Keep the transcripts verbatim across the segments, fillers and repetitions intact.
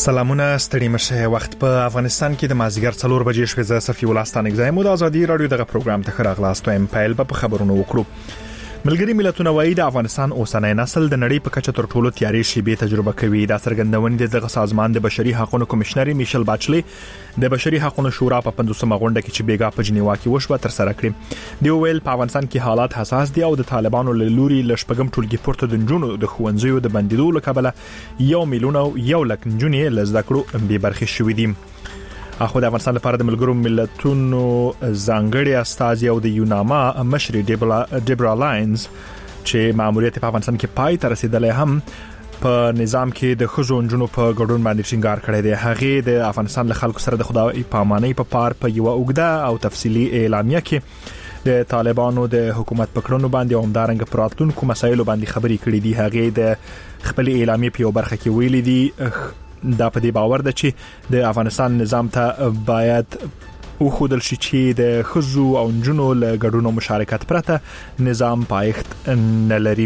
سلامونه ستړي مشه وخت په افغانستان کې د مازیګر څلور بجې شوې ز صفي ولستان اگزایم د ازادي رادیو دغه پروګرام ته خراغلاست وایم پایل په خبرونو وکړو. ملګری ملتونه وایي د افغانستان اوسنۍ نسل د نړۍ په کچه تر ټولو تیارې شیبې تجربه کوي. دا څرګندونه د سازمان د بشري حقوقو کمشنر میشل باچلی د بشري حقوقو شورا په پنځوسمه غونډه کې چې بیګا په جنیوا کې وشوه تر سره کړې. دی ویل په افغانستان کې حالات حساس دي او د طالبانو له لوري لشپګم ټولګي پورته د جنونو د خوندزیو د بندیدو لکبله یو میلیون او یو لک جنې لزدکړو به برخه شوې دي. اخو د افغانستان لپاره د ملګرو ملتونو ځانګړي استازي او د یوناما مشر ډیبرا لاینز چې ماموریت په افغانستان کې پای ته رسیدلې هم په نظام کې د خزو انجونو په ګډون باندې ټینګار کړی دی. هغه د افغانستان له خلکو سره د خدای پامانۍ په پار په یو اوږده او تفصیلی اعلامیه کې د طالبانو د حکومت پکړونو باندې او همدارنګ پراتونکو مسایلو باندې خبرې کړې دي. هغه د خپل اعلامیه په یو برخه کې ویلي دي دا په دې باور ده چې د افغانستان نظام ته باید او خودل شي چې د خزو او جنو له ګډونو مشارکت پرته نظام پایښت نه لري.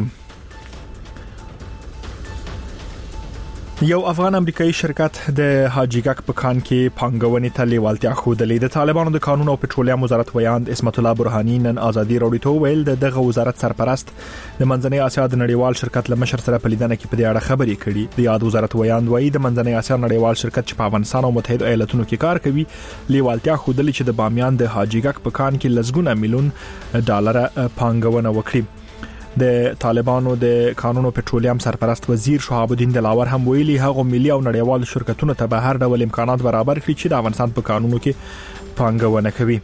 یو افغان امریکایي شرکت د هاجیګک په کان کې پانګونې ته لیوالتیا خوده. د طالبانو د قانون او پټرولیم وزارت ویاند اسمت الله برهانی نن ازادي رادیو ته ویل د دغه وزارت سرپرست د منځنۍ اسیا د نړیوال شرکت له مشر سره په لیدنه کې په دې اړه خبرې کړې. د یاد وزارت ویاند وایي د منځنۍ اسیا نړیوال شرکت چې په افغانستان او متحده ایالاتونو کې کار کوي لیوالتیا خوده چې د بامیان د هاجیګک په کان کې لسګونه میلیون ډالر پانګونه وکړي. د طالبانو د قانون او پټرولیم سرپرست وزیر شهاب الدین دلاور هم ویلي هغه ملي او نړیوال شرکتونو ته به هر ډول امکانات برابر کړي چې د افغانستان په قانونو کې پانګونه کوي.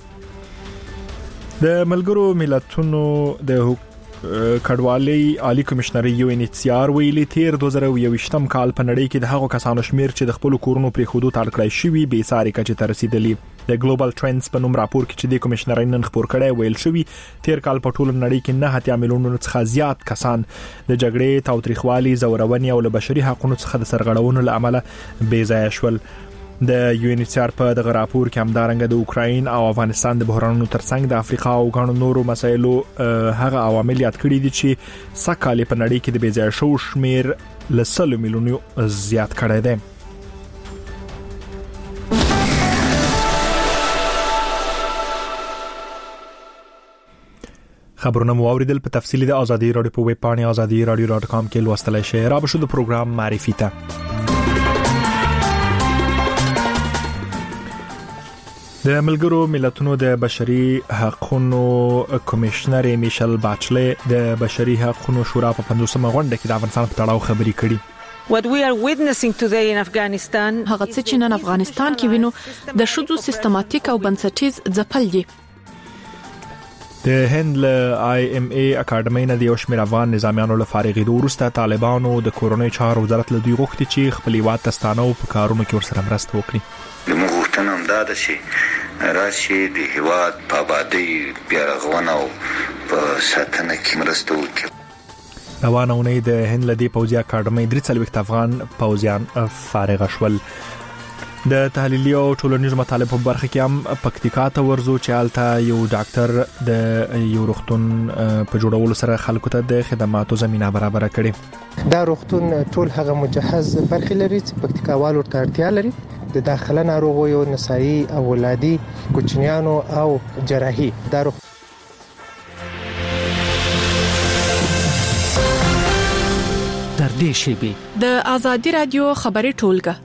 د ملګرو ملتونو د کډوالۍ عالی کمشنر یو ان ایچ سی آر ویلي تیر دوه زره یوویشتم کال په نړۍ کې د هغو کسانو شمیر چې د خپل کورونو پرې خودو تړکړای شوی به ساري کچې ته رسیدلی. د ګلوبل ټرندز په نوم راپور کې چې د کمشنرۍ نن خبر کړی ویل شوی تیر کال په ټول نړۍ کې نه هتیا میلیونونو څخه زیات کسان د جګړې تاوتریخوالي زورونې او له بشري حقوقو څخه د سرغړونو له امله بې ځای شول. د یو ان ایچ سی آر په دغه راپور کې همدارنګه د اوکراین او افغانستان د بحرانونو ترڅنګ د افریقا او غاڼو نورو مسایلو هغه عوامل یاد کړی دي چې سکهاله په نړۍ کې د بې ځای شو شمیر له سل میلیونو زیات کړی دی. خبرونه مو اوریدل په تفصیلی د ازادي رادیو په ویب پاڼه ازادي رادیو ډاټ کام کې لوستلای شئ. را به شو د پروګرام معرفي ته. د ملګرو ملتونو د بشري حقوقو کمشنر میشل باچلی د بشري حقوقو شورا په پنځوسمه غونډه کې د افغانستان په تړاو خبرې کړې. What we are witnessing today in Afghanistan هغه څه چې نن افغانستان کې وینو د شذو سیستماتیک او بنسټیز ځپل دي. د هند له آی ایم ای اکیډمۍ نه د یو شمېر افغان نظامیانو له فارغېدو وروسته طالبانو د کورونی چارو وزارت له دوی غوښتي چې خپل هیواد ته ستانه او په کارونو کې ورسره مرسته وکړي. زموږ غوښتنه همدا ده چې راشي د هیواد په آبادۍ بیا رغونه او په ساتنه کې مرسته وکړي. روانه اونۍ د هند له دې پوځي اکیډمۍ درې څلوېښت افغان پوځیان فارغ شول. د تحلیلي او ټولنیزو مطالبو په برخه کې هم پکتیکا ته ورزو چې هلته یو ډاکټر د یو روغتون په جوړولو سره خلکو ته د خدماتو زمينه برابر کړي. دا روغتون ټول هغه مجهز برخې لري چې پکتیکاوالو ته اړتیا لري. د داخله ناروغیو، نسایي او ولادي، کوچنیانو او جراحي. دا روغ... در دې شیبې د ازادي رادیو خبري ټولګه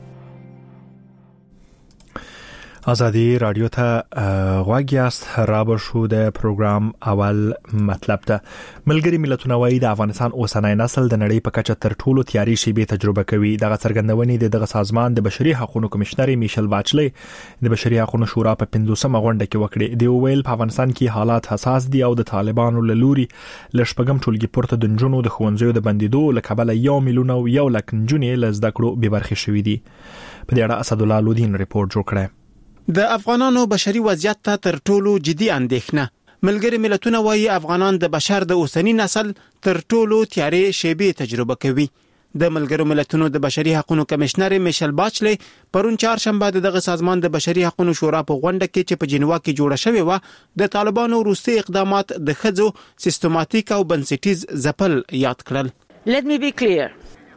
ازادي رادیو ته غواګیاست. رابر شو د پروګرام اول مطلب ته ملګری ملتونه وایي د افغانستان اوسنۍ نسل د نړۍ په کچه تر ټولو تیارې شیبې تجربه کوي. دغه څرګندونې د دغه سازمان د بشري حقوقو کمشنر میشل باچلی د بشري حقوقو شورا په پنځوسمه غونډه کې وکړه. دی ویل په افغانستان کې حالات حساس دي او د طالبانو له لوري لشپګم ټولګي پورته د جنونو د خوندزیو د بندیدو لکبله یو میلیون او یو لک جنې لزده کړو به برخه شوې دي. په دې اړه اسد الله لودین ریپورت جوړ کړی. د افغانانو بشري وضعیت ته تر ټولو جدي اندېښنه. ملګری ملتونه وایي افغانان د بشر د اوسنی نسل تر ټولو تیارې شیبې تجربه کوي. د ملګرو ملتونو د بشري حقوقو کمشنر میشل باچلی پرون چهارشنبه دغه سازمان د بشري حقوقو شورا په غونډه کې چې په جنیوا کې جوړه شوې و د طالبانو وروستي اقدامات د خځو سیستماتیک او بنسټیز ځپل یاد کړل. Let me be clear.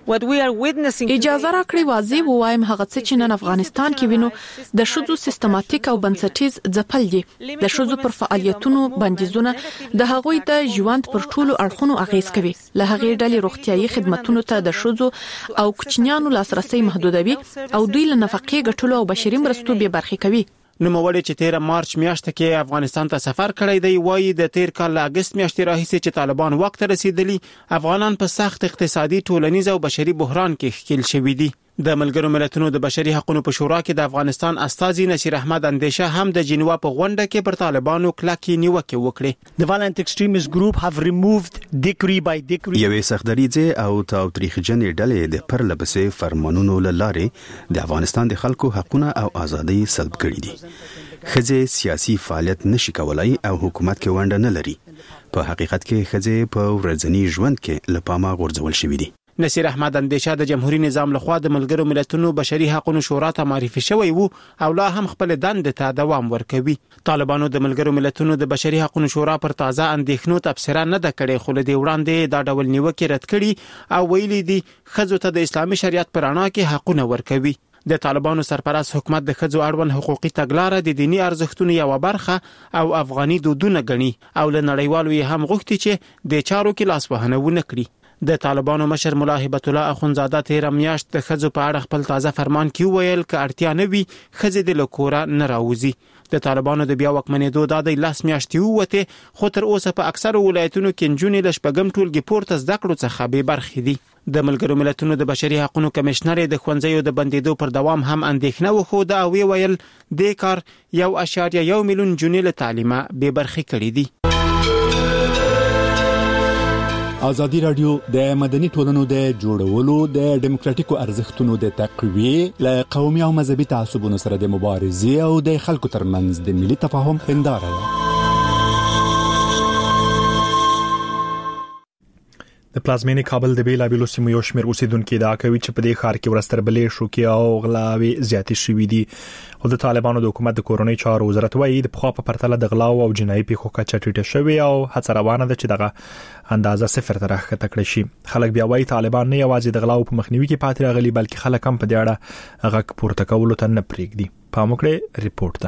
What we are witnessing اجازه راکړئ واضح ووایم هغه څه چې نن افغانستان کې وینو د شذو سیستماتیک او بنسټیز ځپل دي د شذو پر فعالیتونو بندیزونه د هغوی د ژوند پر ټولو اړخونو اغیز کوي له هغې ډلې روغتيایي خدماتو ته د شذو او کوچنیانو لاسرسي محدودوي او دوی له نفقې ګټلو او بشري مرستو به برخې کوي. نوموړی چې تیر مارچ میاشت کې افغانستان ته سفر کړی دی وایي د تیر کال اگست میاشتې راهیسې چې طالبان وخت رسیدلی افغانان په سخت اقتصادي ټولنیز او بشري بحران کې ښکیل شوي دي. د ملګرو ملتونو د بشري حقوقو په شورا کې د افغانستان استاذي نصیر احمد اندیشه هم د جنیوا په غونډه کې پر طالبانو کلکې نیوکه وکړه. The violent extremist group have removed decree by decree. یوې سختدریځه او تاوتریخجنې ډلې د پرلپسې فرمانونو لاره د افغانستان د خلکو حقوقونه او ازادۍ سلب کړي دي. خځې سیاسي فعالیت نشي کولای او حکومت کې ونډه نه لري. په حقیقت کې خځې په ورځنی ژوند کې لپاره غورځول شوې دي. نصیر احمد اندیشه د جمهوریت نظام لخوا د ملګرو ملتونو بشري حقوقو شورا ته معرفي شوی وو او لا هم خپل دند ته دوام ورکوي. طالبانو د ملګرو ملتونو د بشري حقوقو شورا پر تازه اندېښنو تبصره نه ده کړې خو له دې وړاندې دا ډول نیوکې رد کړي او ویلي دي ښځو ته د اسلامي شریعت پر رڼا کې حقونه ورکوي. د طالبانو سرپرست حکومت د ښځو اړوند حقوقي تګلارې د دینی ارزښتونو یو برخه او افغاني دودونه ګڼي او له نړیوالو یې هم غوښتي چې د چارو کې لاسوهنه ونه کړي. د طالبانو مشر مولا هبت الله اخونزاده تیر میاشت د ښځو په اړه خپل تازه فرمان کې ویل ک اړتیا نه وي ښځې د لکوره نه راوځي. د طالبانو د بیا واکمنېدو د د لاس میاشتې وته خو تر اوسه په اکثر ولایتونو کې نجونې د شپږم ټولګي پورته زده کړو څخه به برخې دي. د ملګرو ملتونو د بشري حقوقو کمشنر د ښوونځیو د بندیدو پر دوام هم اندېښنه وښوده او ویل د کار یو اشاریه یو میلیون جنې له تعلیمه به برخې کړې دي. ازادي رادیو د مدني ټولنو د جوړولو د ډیموکراتیکو ارزښتونو د تقویې له قومي او مذهبي تعصبونو سره د مبارزې او د خلکو ترمنځ د ملي تفاهم هنداره ده. د پلازمینې کابل د بیلابیلو سیمو یو شمېر اوسیدونکو ادعا کوي چې په دې ښار کې ورستربلې شوکي او غلاوي زیاتې شوې دي او د طالبانو د حکومت د کورونی چارو وزارت وایي د پخوا په پرتله د غلاو او جنایي پیښو کچه ټیټه شوې او هڅه روانه ده چې دغه اندازه صفر ته راښکته کړي شي. خلک بیا وایي طالبان نه یوازې د غلاو په مخنیوي کې پاتې راغلي بلکې خلک هم په دې اړه غږ پورته کولو ته نه پرېږدي. پام وکړئ ریپورت ته.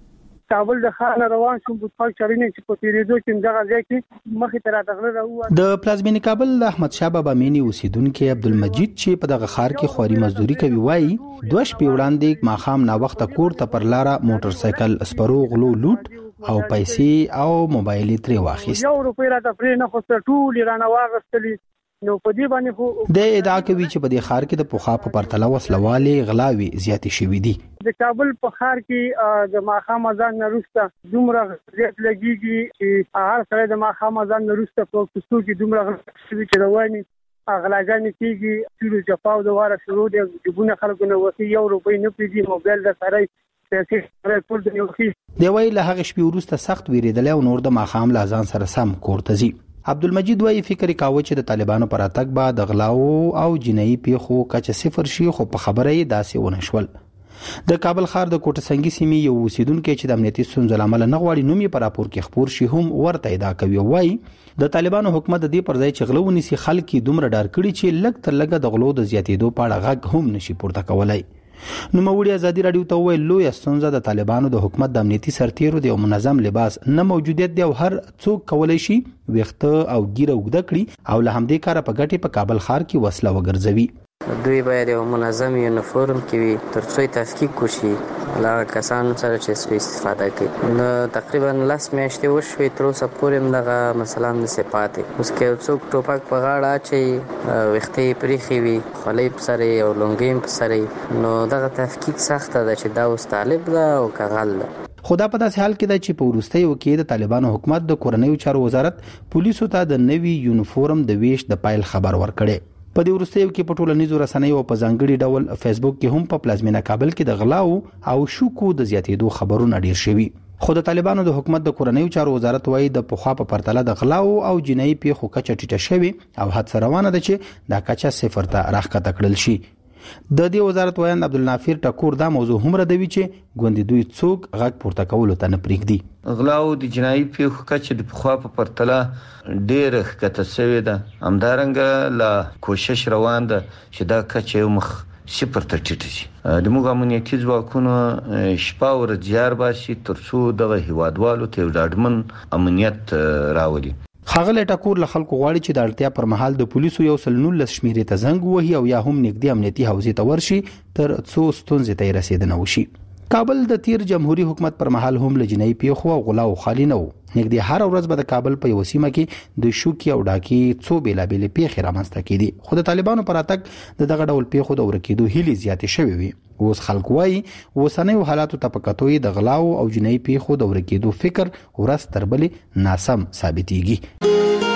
کابل د خان روان شوم په خپل چارینې چې په تیریدو کې دغه ځای کې مخې ته راغله راو د پلازمینې کابل د احمد شاه بابا مینی اوسیدونکو عبدالمجید چې په دغه خار کې خوري مزدوري کوي وایي دوه شپې وړاندې ماخام نا وخت کور ته پر لاره موټر سایکل سپرو غلو لوټ او پیسې او موبایل ترې واخیست. یو روپۍ راته پرې نه خو ټول رانه واغستلی نو په دې باندې خو د ادعا کوي چې په دې خار کې د پوخا په پرتله وسلوالې غلاوي زیاتې شوې دي. د کابل په خار کې د ماخام اذان نرسته دومره زیات لګيږي چې هر سره د ماخام اذان نرسته په کوڅو کې دومره شوي چې رواني اغلاګانې کېږي چې جفاو د واره شروع دي جبونه خلکو نه وسی یو روپۍ نه پیږي موبایل د سره پیسې سره ټول د یو خي دی وی له هغه شپې وروسته سخت ویریدل او نور د ماخام لازان سره سم کوړه زی. عبدالمجید وايي فکر کاوه چې د طالبانو پر اتک با د غلاو او جنایي پیښو کچه صفر شي خو په خبره یې داسې ونه شول. د کابل ښار د کوټه سنگي سیمې یو اوسیدونکو چې د امنیتي ستونزو لامل نه غواړي نوم یې پر راپور کې خبر شي هم ورته ادعا کوي وايي د طالبانو حکومت د دې پر ځای چې غلو ونیسي خلک دومره ډار کړي چې لږ تر لږه د غلو د زیاتېدو په اړه غږ هم نشي پورته کولای. نو موړي ازادي رادیو ته ویل لوی ستونزه د طالبانو د حکومت د امنیتي سرتیرو د منظم لباس نه موجودیت دی او هر څوک کولای شي ویخته او ګیره وګد کړي او له همدې کاره په ګټه په کابل ښار کې وسله وګرځوي. دوی باید یو منظم یونیفورم کې وي ترڅو تفکیک وشي لا کسانو سره چې سوء استفاده کوي. نو تقریبا لاس میاشتې وشوي تر اوسه پورې دغه مثلا د صفاتې اوس کې څوک ټوپک په غاړه چې وختې پریخي وي خلې په سره او لونګیم په سره نو دغه تفکیک سخته ده چې دا اوس طالب ده او کغل ده. خدا په داسې حال کې ده چې په وروستیو کې د طالبانو حکومت د کورنیو چارو وزارت پولیسو ته د نوي یونیفورم د ویش د پایل خبر ورکړي. په دې وروستیو کې په ټولنیزو رسنیو په ځانګړي ډول فیسبوک کې هم په پلازمینه کابل کې د غلاو او شوکو د زیاتېدو خبرونه ډیر شوي. خو د طالبانو د حکومت د کورنیو چارو وزارت وايي د پخوا په پرتله د غلاو او جنایي پیښو کچه ټیټه شوې او هڅه روانه ده چې دا کچه صفر ته راښکته کړل شي. د دې وزارت وایند عبدالنافر ټکور دا موضوع هم ردوي چې ګوندې دوی څوک غږ پورته کولو ته نه پرېږدي. غلاو د جنایي پیښو کچه د پخوا په پرتله ډېره ښکته شوې ده. همدارنګه لا کوشش روان ده چې دا کچه یو مخ صفر ته ټیټه شي. د موږ امنیتي ځواکونو شپه ورځ زیار باسي ترڅو دغه هیوادوالو ته یو ډاډمن امنیت راولي. ښاغلی ټکور له خلکو غواړي چې د اړتیا پر مهال د پولیسو یو سل نولس شمیرې ته زنګ ووهي او یا هم نږدې امنیتي حوزې ته ورشي تر څو ستونزې ته یې رسېدنه وشي. کابل د تیر جمهوریت حکومت پر مهال هم له جنایي پیښو او غلاو خالي نه و. نږدې هر ورځ به د کابل په یو سیمه کې د شوکي او ډاکي څو بېلابېلې پیښې رامنځته کېدې، خو د طالبانو پر راتګ د دغه ډول پیښو د ورکېدو هیلې زیاتې شوې وي. اوس خلک وایي اوسنیو حالاتو ته په کتو د غلاو او جنایي پیښو د ورکېدو فکر ورځ تر بلې ناسم ثابتېږي.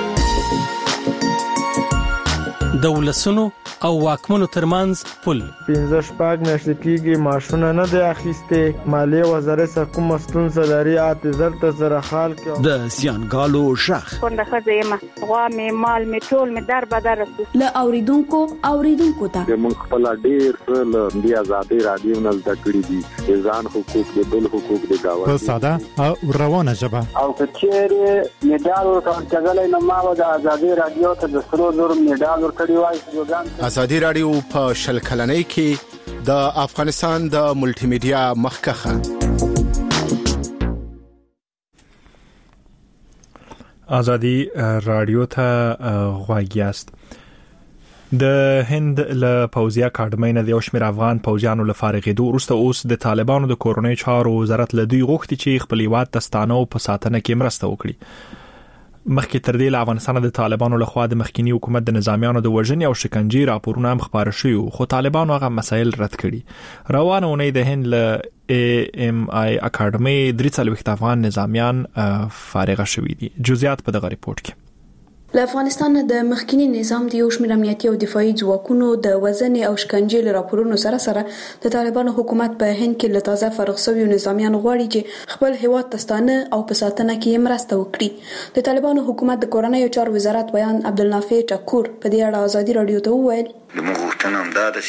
د ولسونو او واکمنو ترمنځ پل پنځه شپږ میاشتې کېږي ماشونه نه دی اخیستې. مالیې وزارت سره کومه ستونزه لري اته زر ته زره خال کې د سیانګالو شخ څنګه ښځه یم غوا مې مال مې ټول مې در بدر له اوریدونکو اوریدونکو ته موږ خپل ډیر څه له دې آزادۍ رادیو نه زده کړی دي، ځان حقوق د بل حقوق د گاونډي په ساده او روانه ژبه. او کچېره میډال ورکړل نو ما د آزادۍ رادیو ته د سرو زر میډال ورکړی وای. آزادۍ رادیو په شل کلنۍ کې د افغانستان د ملټي میډیا مخکخه. آزادی رادیو ته غواګیاست. د هند له پوځي اکاډمۍ نه د یو شمېر افغان پوځیانو له فارغېدو وروسته اوس د طالبانو د کورنۍ چارو وزارت له دوی غوښتي چې خپل هیواد ته ستانه او په ساتنه کې مرسته وکړي. مخکې تر دې له افغانستان د طالبانو لخوا د مخکینی حکومت د نظامیانو د وژنې او شکنجې راپورونه هم خبره شوي، خو طالبانو هغه مسایل رد کړي. روانه اونۍ د هند له ای ام آی اکاډمۍ درې څلوېښت افغان نظامیان فارغه شوي دي. جزئیات په دغه ریپورت کې. له افغانستان د مخکینی نظام د یو شمېر امنیتي او دفاعي ځواکونو د وژنې او شکنجې له راپورونو سره سره د طالبانو حکومت په هند کې له تازه فارغ شویو نظامیانو غواړي چې خپل هیواد ته ستانه او په ساتنه کې مرسته وکړي. د طالبانو حکومت د کورنیو چارو وزارت ویان عبدالنافر ټکور په دې اړه آزادي رادیو ته وویل موږ غوښتنه هم دا ده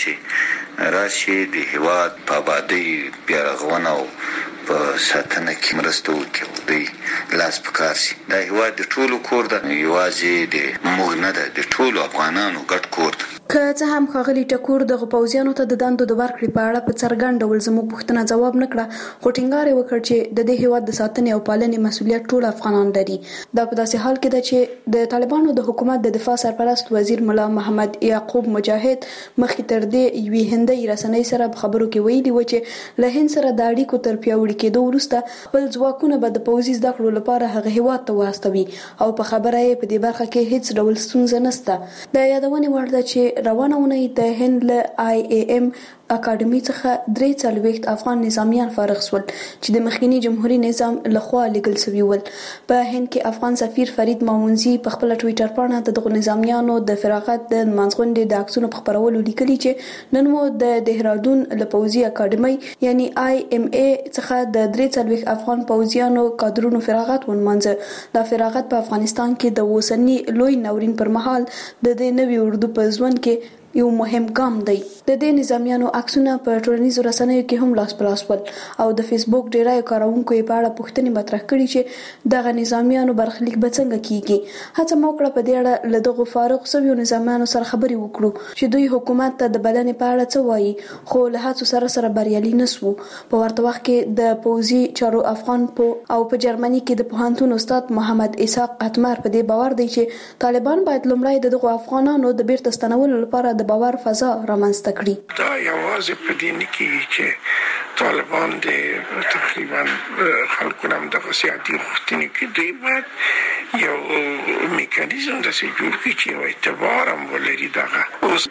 چې راشي د هیواد په آبادۍ بیا رغونه او په ساتنه کې مرسته وکړي، دوی لاس په کار شي. دا هیواد د ټولو کور ده، یوازې د موږ نه ده، د ټولو افغانانو ګډ کور ده. که څه هم ښاغلي ټکور دغه پوځیانو ته د دندو د ورکړې په اړه په څرګند ډول زموږ پوښتنه ځواب نه کړه، خو ټینګار یې وکړ چې د دې هیواد د ساتنې او پالنې مسؤلیت ټول افغانان لري. دا په داسې حال کې ده چې د طالبانو د حکومت د دفاع سرپرست وزیر ملا محمد یعقوب مجاهد مخکې تر دې یوې هندۍ رسنۍ سره په خبرو کې ویلي و چې له هند سره د اړیکو تر پیاوړي کېدو وروسته خپل ځواکونه به د پوځي زده کړو لپاره هغه هیواد ته واستوي او په خبره یې په دې برخه کې هیڅ ډول ستونزه نشته. د یادونې وړ ده چې روانه اونۍ د هند له آی ای ایم اکاډمي څخه درې څلوېښت افغان نظامیان فارغ شول چې د مخکینی جمهوریت نظام لخوا لیږل شوي ول. په هند کې افغان سفیر فرید مامونزي په خپل ټویټر باندې د دغو نظامیانو د فراغت د منځغونډې د عکسونو په خبرولو لیکلي چې نن مو د دهرادون له پوځي اکاډمي یعنی آی ایم ای څخه د درې څلوېښت افغان پوځیانو کادرونو فراغت ونمانځه. دا فراغت په افغانستان کې د اوسني لوی ناورین پر مهال د دې نوي اردو په ژوند کې یو مهم ګام دی. د دې نظامیانو عکسونه په ټولنیزو رسنیو کې هم لاس په لاس ول او د فیسبوک ډیری کاروونکو یې په اړه پوښتنې مطرح کړي چې دغه نظامیانو برخلیک به څنګه کیږي. هڅه مو وکړه په دې اړه له دغو فارغ شویو نظامیانو سره خبرې وکړو چې دوی حکومت ته د بلنې په اړه څه وایي، خو له هڅو سره سره بریالي نشو. په ورته وخت کې د پوځي چارو افغان پو او په جرمني کې د پوهنتون استاد محمد اسحاق اتمر په دې باور دی چې طالبان باید لومړی د دغو افغانانو د بیرته ستنولو لپاره د باور فضا رامنځته کړي. دا یوازې په دې نه کېږي چې طالبان د تقریبا خلکو هم دغه سیادي غوښتنې کې دوی باید یو میکانیزم داسې جوړ کړي چې یو اعتبار هم ولري. دغه اوس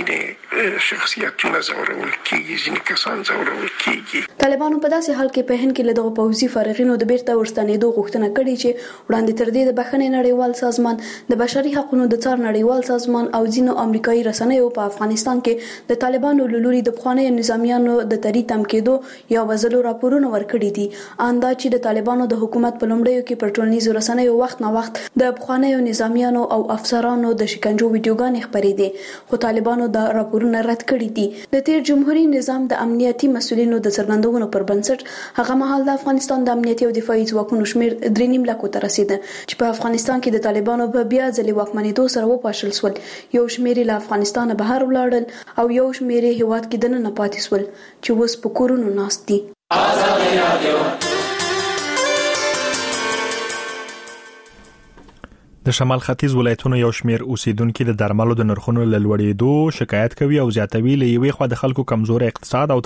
ځینې شخصیتونه ځورول کېږي، ځینې کسان ځورول کېږي. طالبانو په داسې حال کې په هند کې له دغو پوځي فارغینو د بیرته ورستنېدو غوښتنه کړې چې وړاندې تر دې د بخښنې نړیوال سازمان، د بشري حقوقو د څار نړیوال سازمان او ځینو امریکایي رسنیو په افغانستان کې د طالبانو له لوري د پخوانیو نظامیانو د تری تم کېدو یا وزلو راپورونه ورکړي دي. اندا چې د طالبانو د حکومت په لومړیو کې پر ټولنیزو رسنیو وخت نا وخت د بخوانیو نظامیانو او افسرانو د شکنجو ویډیوګانې خپرې دي خو طالبانو دا راپورونه رد کړي دي د تیر جمهوریت نظام د امنیتي مسؤلینو د څرګندونو پر بنسټ هغه مهال د افغانستان د امنیتي او دفاعي ځواکونو شمیر درې نیم لکو ته رسیده چې په افغانستان کې د طالبانو په بیا ځلې واکمنېدو سره وپاشل سول یو شمیر له افغانستان بهر ولاړل او یو شمیر هیواد کې دننه پاتې سول چې اوس په کورونو ناست دي. آزادي رادیو د شمال ختیځ ولایتونو یو شمیر اوسیدونکو د درملو د نرخونو لوړېدو شکایت کوي او زیاتوي لوي خو د خلکو کمزور اقتصاد او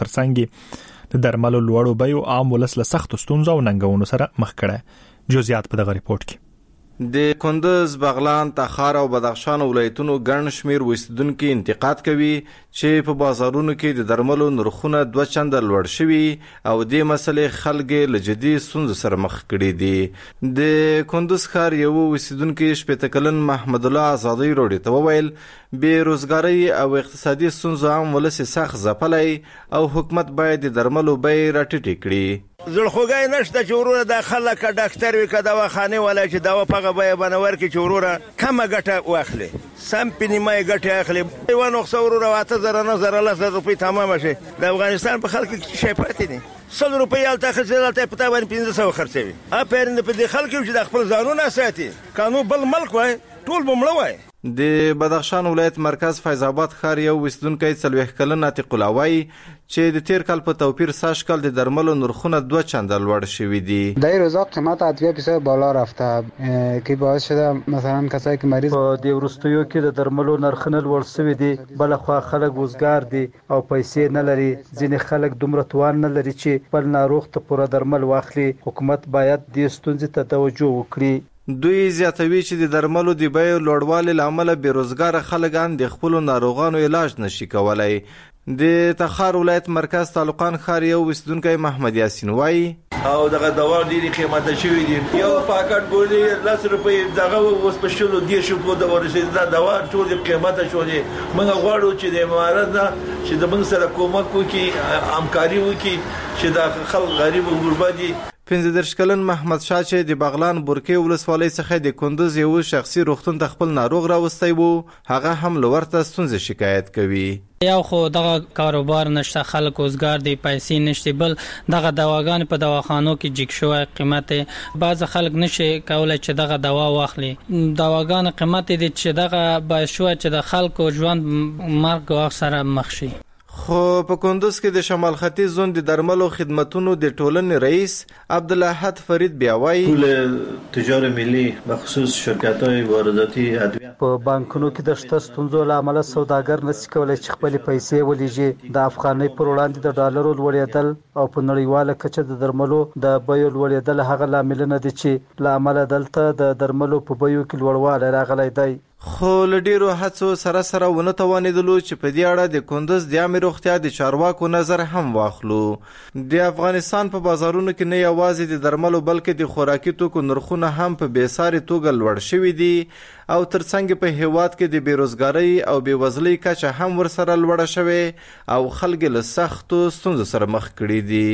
ترڅنګ د درملو لوړو بیو عام ولس له سخت ستونزو او ننګونو سره مخ کړي. جزئیات په دغه ریپورت کې د کندز، بغلان، تخار او بدخشان ولایتونو ګڼ شمیر اوسیدونکو انتقاد کوي چې په بازارونو کې د درملو نرخونه دوه چنده لوړ شوي او د مسلې خلک له جدي ستونزو سره مخ کړي دي. د کندز ښار یو اوسیدونکو شپږ کلن محمد الله آزادی روډي ته وویل بیروزګاری او اقتصادي ستونزو عام ولس سخت ځپلای او حکومت باید د درملو بیې راټیټې کړي. زړخوګای نشته چې وروره د خلک ډاکټر وي که دواخانې ولا چې دوا پغه بیه بنور کې چې وروره کمه ګټه واخلي سم په نیمه ګټه اخلي یو نقصه وروره اته زره نه زره لس روپۍ تمامه شي. د افغانستان په خلک کې شي پاتې دي سل روپۍ الته خرڅېدل ته پتا باندې پنځه سوه خرڅوي اپرند په دې خلک چې د خپل ځانونه ساتي قانون بل ملک وای ټول بمړه وای. د بدخشان ولایت مرکز فیض آباد ښار یو اوسیدونکی څلوېښت کلن عتیق الله وایي چې د تیر کال په توپیر سږ کال د درملو نرخونه دوه چنده لوړ شوي دي. در این روزا قیمت ادویه بسیار بالا رفته که باعث شده مثلا کسایی که مریض په دې وروستیو کې د درملو نرخونه لوړ شوي دي بلخوا خلک وزګار دي او پیسې نه لري. ځینې خلک دومره توان نه لري چې خپل ناروغ ته پوره درمل واخلي. حکومت باید دې ستونزې ته توجه وکړي. دوی زیاتوي چې د درملو د بیو لوړوالي له امله بیروزګار خلک ان د خپل ناروغانو علاج نشي کولای. د تخار ولایت مرکز تعلقان ښار یو اوسیدونکی محمد یاسین وایي او دغه دوا ډېرې قیمته شوي دي. یو پاکټ ګولۍ لس روپۍ دغه اوس په شلو دېرشو پورې د ورسېد دا دوا ټولې قیمته شولې. موږ غواړو چې د امارت نه چې د موږ سره کومک وکړي همکاري وکړي چې د خلک غریب او غربا دي. پنځه دېرش کلن محمد شاه چې د بغلان بورکې ولسوالۍ څخه د کندز یو شخصي روغتون ته خپل ناروغ راوستی وو هغه هم له ورته ستونزې شکایت کوي. یو خو دغه کاروبار نشته خلک وزګار دي پیسې نشته بل دغه دواګان په دواخانو کې جګ شوی قیمت بعض خلک نشي کولای چې دغه دوا واخلي. دواګان قیمت دي چې دغه باعث شو چې د خلکو ژوند مرګ او سره مخ شي. خو په کندوز کې د شمال ختیځ زون د درملو خدماتونو د ټولنې رئیس عبدالحد فرید بیا وایي ټول تجارت ملي بخصوص شرکت‌های وارداتي ادویه په بانکونو کې د شته ستونزو له امله سوداګر نشي کولای چې خپل پیسې ولېږي. د افغانۍ پر وړاندې د ډالرو لوړېدل او په نړیواله کچه د درملو د بیو لوړېدل هغه لامل نه دي چې له امله دلته د درملو په بیو کې لوړوالی راغلی دی. خو له ډیرو هڅو سره سره ونه توانېدلو چې په دې اړه د کندز د عامه روغتیا د چارواکو نظر هم واخلو. د افغانستان په بازارونو کې نه یوازې د درملو بلکې د خوراکي توکو نرخونه هم په بېساري توګه لوړ شوي دي او ترڅنګ په هیواد کې د بیروزګارۍ او بېوزلۍ کچه هم ورسره لوړه شوې او خلک له سختو ستونزو سره مخ کړي دي.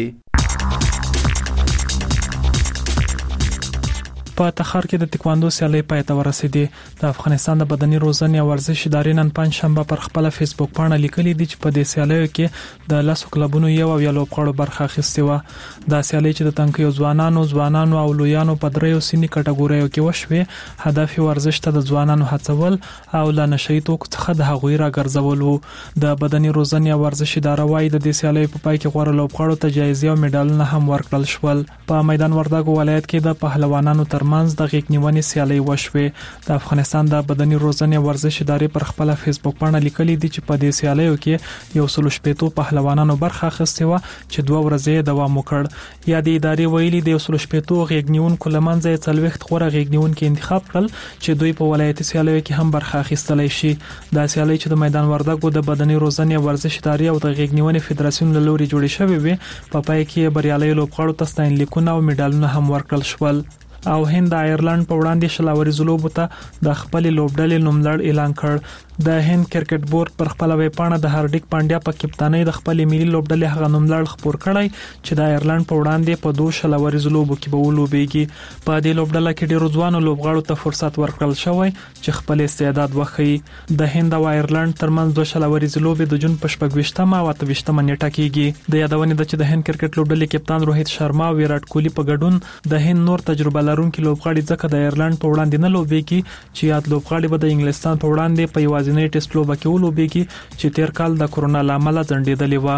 په تخار کې د تکواندو سیالۍ پای ته ورسېدې. د افغانستان د بدني روزنې او ورزش ادارې نن پنځ شنبه پر خپل فیسبوک پاڼه لیکلي دي چې په دې سیالیو کې د لاسو کلبونو یو او یا لوبغاړو برخه اخیستې وه. دا سیالۍ چې د تنکیو ځوانانو ځوانانو او لویانو په دریو سني کټګوریو کې وشوې هدف ورزش ته د ځوانانو هڅول او له نشئی توکو څخه د هغوی راګرځول وو. د بدني روزنې او ورزش اداره وايي د دې سیالیو په پای کې غوړه لوبغاړو ته جایزې او میډالونه هم ورکړل شول. په میدان وردګو ولایت کې د پهلوانانو منځ د غیږنیونې سیالۍ وشوې. د افغانستان د بدني روزنې او ورزش ادارې پر خپل فیسبوک پاڼه لیکلي دي چې په دې سیالیو کې یو سل شپږ پهلوانانو برخه اخیستې و چې دوه ورځې دوام وکړ. یا د ادارې ویلي د یو سل شپږ غیږنیونکو لمنځه څلوېښت غوره غیږنیونکو انتخاب کړل چې دوی په ولایتي سیالیو کې هم برخه اخیستلی شي. دا سیالۍ چې د میدان وردګو د بدني روزنې او ورزش ادارې او د غیږنیونې فدراسیون له لوري جوړې شوې وي په پای کې بریالي لوبغاړو ته ستاینلیکونه او میډالونه هم ورکړل شول. او هند د آیرلند په وړاندې شلاوري زلوبو ته د خپل لوبډلې نوملړ اعلان کړ. د هند کرکټ بورډ پر خپل ویب پاڼه د هاردیک پانډیا په کپتانۍ د خپل ملي لوبډلې هغه نوملړ خبر کړی چې د ایرلند په وړاندې په دوه شل ورځو لوبو کې به ولوبېږي. په دې لوبډله کې ډېر ځوان لوبغاړو ته فرصت ورکړل شوی چې خپل استعداد وښيي. د هند او ایرلند ترمنځ دوه شل ورځې لوبې د جون په شپږ او اته ویشتمه نیټه کېږي. د یادونې د چې د هند کرکټ لوبډلې کپتان روهیت شرما او ویرات کوهلی په ګډون د هند نور تجربه لرونکي لوبغاړي ځکه د ایرلند په وړاندې نه لوبېږي چې یاد لوبغاړي به د انګلستان په وړاندې په یوازینۍ ټیسټ لوبه کې ولوبېږي چې تیر کال د کورونا لامل ځنډېدلې و.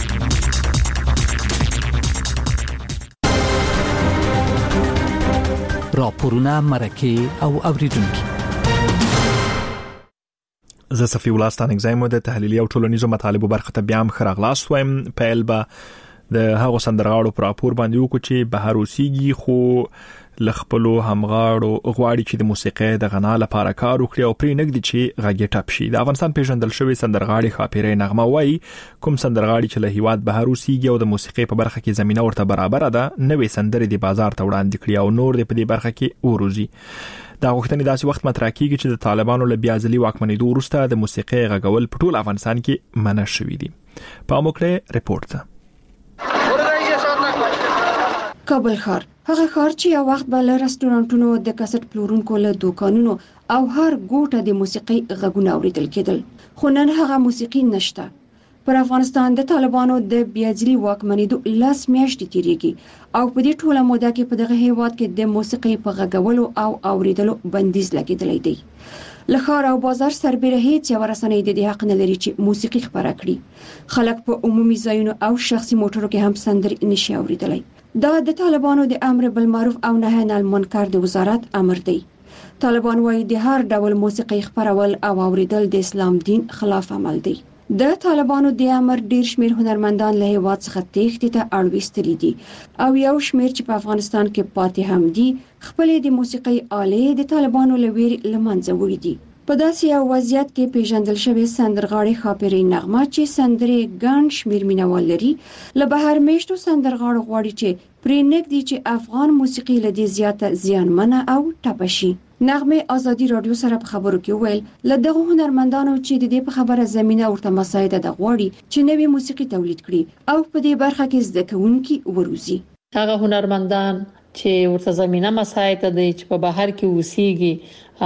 راپورونه مرکه او اوریدونکو زه صفی ولستان اگزایمو د تحلیلي او ټولنیزو مطالبو برخه ته بیا هم خراغلاس وایم. پیل به د هغو سندرغاړو پر راپور باندې وکړو چې بهر اوسېږي خو لخپلو همغاړو غواړي چې د موسیقي د غنا لپاره کار وکړي او پرې نګدي چې غږی ټاپ شي. د افغانستان پیژندل شوی سندرغاړي خاپیره نغمه وای کوم سندرغاړي چې له هیواد بهر اوسېږي او د موسیقي په برخه کې زمينه ورته برابر ده نوې سندرې د بازار ته وړاندې کړي او نور د په دې برخه کې وروزي. دا غوښتنې داسې وخت مطرح کیږي چې د طالبانو له بیا ځلي واکمنېدو وروسته د موسیقي غږول په ټول افغانستان کې منع شوی دي. په موکړه ریپورت ته کابل ښار هغه ښار چې یو وخت به له رستورانټونو د کاسټ پلورونکو له دوکانونو او هر ګوټه د موسیقي غږونه اوریدل کېدل خو نن هغه موسیقي نشته. پر افغانستان د طالبانو د بیاځلي واکمنېدو لاس میاشتې تیریږي او په دې ټوله موده کې په دغه هیواد کې د موسیقي په غږولو او اوریدلو بندیز لګیدلی دی. لخر او بازار سربېره هیڅ یو رسنۍ د دې حق نه لري چې موسیقي خبره کړي. خلک په عمومي ځایونو او شخصي موټرو کې هم سندرې نشي اوریدلی. دا د طالبانو د امر بالمعروف او نهی عن المنکر د وزارت امر دی. طالبان وايي د هر ډول موسیقي خبرول او اوریدل د اسلام دین خلاف عمل دی. د طالبانو د امر ډیر شمیر هنرمندان له هیواد څخه تېښتې ته اړوستلي دي او یو شمیر چې په افغانستان کې پاتې هم دي خپل د موسیقي آلې د طالبانو له ویرې لمنځه وړي دي. په داسې یو وضعیت کې پیژندل شوی سندرغاړي خاپیره نغمه چې سندرې ګڼ شمیر مینوال لري له بهر میشتو سندرغاړو غواړي چې پرې نږدې چې افغان موسیقي له دې زیاته زیانمنه او ټپه شي. نغمه آزادي رادیو سره په خبرو کې ویل له دغه هنرمندانو چې د دې په خبره زمينه ورته مساعده د غواړي چې نوې موسیقي تولید کړي او په دې برخه کې زده کوونکي وروزي. هغه هنرمندان چې ورته زمينه مساعده دي چې په بهر کې اوسېږي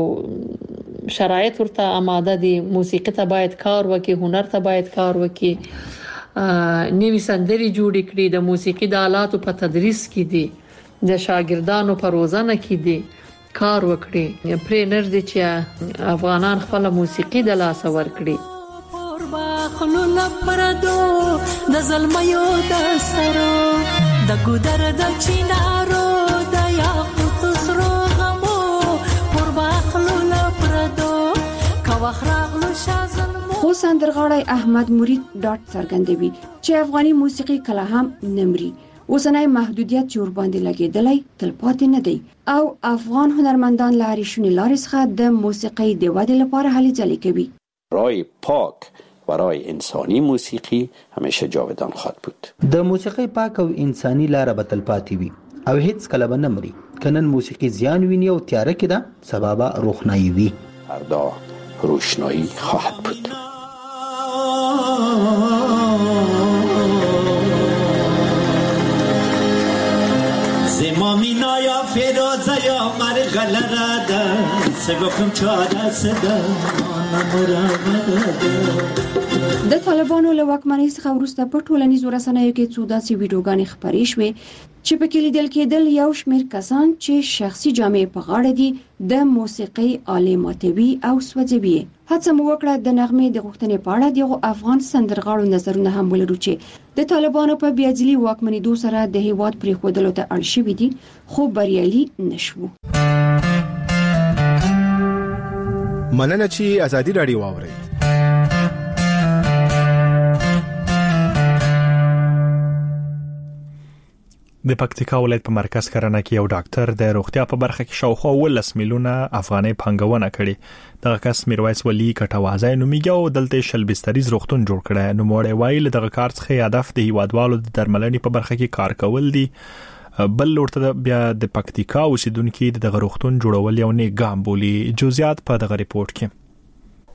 او شرایط ورته آماده دي موسیقي ته باید کار وکړي هنر ته باید کار وکړي نوې سندرې جوړې کړي د موسیقي د آلاتو په تدریس کې دي د شاګردانو په روزنه کې دي کار وکړي پرې نردي چې افغانان خپل موسیقي د لاس ورکړي. قرباخلو لپردو د زلمیو د سرو د ګودر د چینارو د یاقوت سرو غمو قرباخلو لپردو کوخراغلو شازلمو. خو سندرغاړی احمد مرید ډاټ څرګندوي چې افغاني موسیقي کله هم نمري. اوسنۍ محدودیت چې ور باندې لګیدلای تل پاتې نه دی او افغان هنرمندان لاري شونې لارې څخه د موسیقي د ودې لپاره هلې ځلې کوي. رای پاک برای انسانی موسیقی همیشه جاودان خواهد بود. د موسیقي پاک او انساني لار به تل پاتې وي او هیڅ کله به نه مري. کنن موسیقي زیان ویني او تیاره کې ده سبب روښنايي وي. فردا روشنایی خواهد بود. زمامینا یا فیروزه یا مرغلره ده سگفم چاره سده د طالبانو له واکمنۍ څخه وروسته په ټولنیزو رسنیو کې څو داسې ویډیوګانې خپرې شوې چې په کې لیدل کېدل یو شمېر کسان چې شخصي جامې په غاړه دي د موسیقي آلې ماتوي او سوځوي. هڅه مو وکړه د نغمې د غوښتنې په اړه دغه افغان سندرغاړو نظرونه هم ولرو چې د طالبانو په بیاځلي واکمنېدو سره د هیواد پرېښودلو ته اړ شوي دي خو بریالي نشو. مننه چې ازادي رادیو واوري. د پکتیکا ولایت په مرکز کرنه کې یو ډاکټر د روغتیا په برخه کې شاوخوا ولس میلیونه افغانۍ پانګونه کړې. دغه کس میرویس ولی کټوازای نومیږي او دلته شل بستریز روغتون جوړ کړی. نو موړی وایي دغه کار څخه هدف د هیوادوالو د درملنې په برخه کې کار کول دي. بل ورته بیا د پکتیکا اوسیدونکو د دغه روغتون جوړول یو نه ګام بولی. جزئیات په دغه ریپورت کې.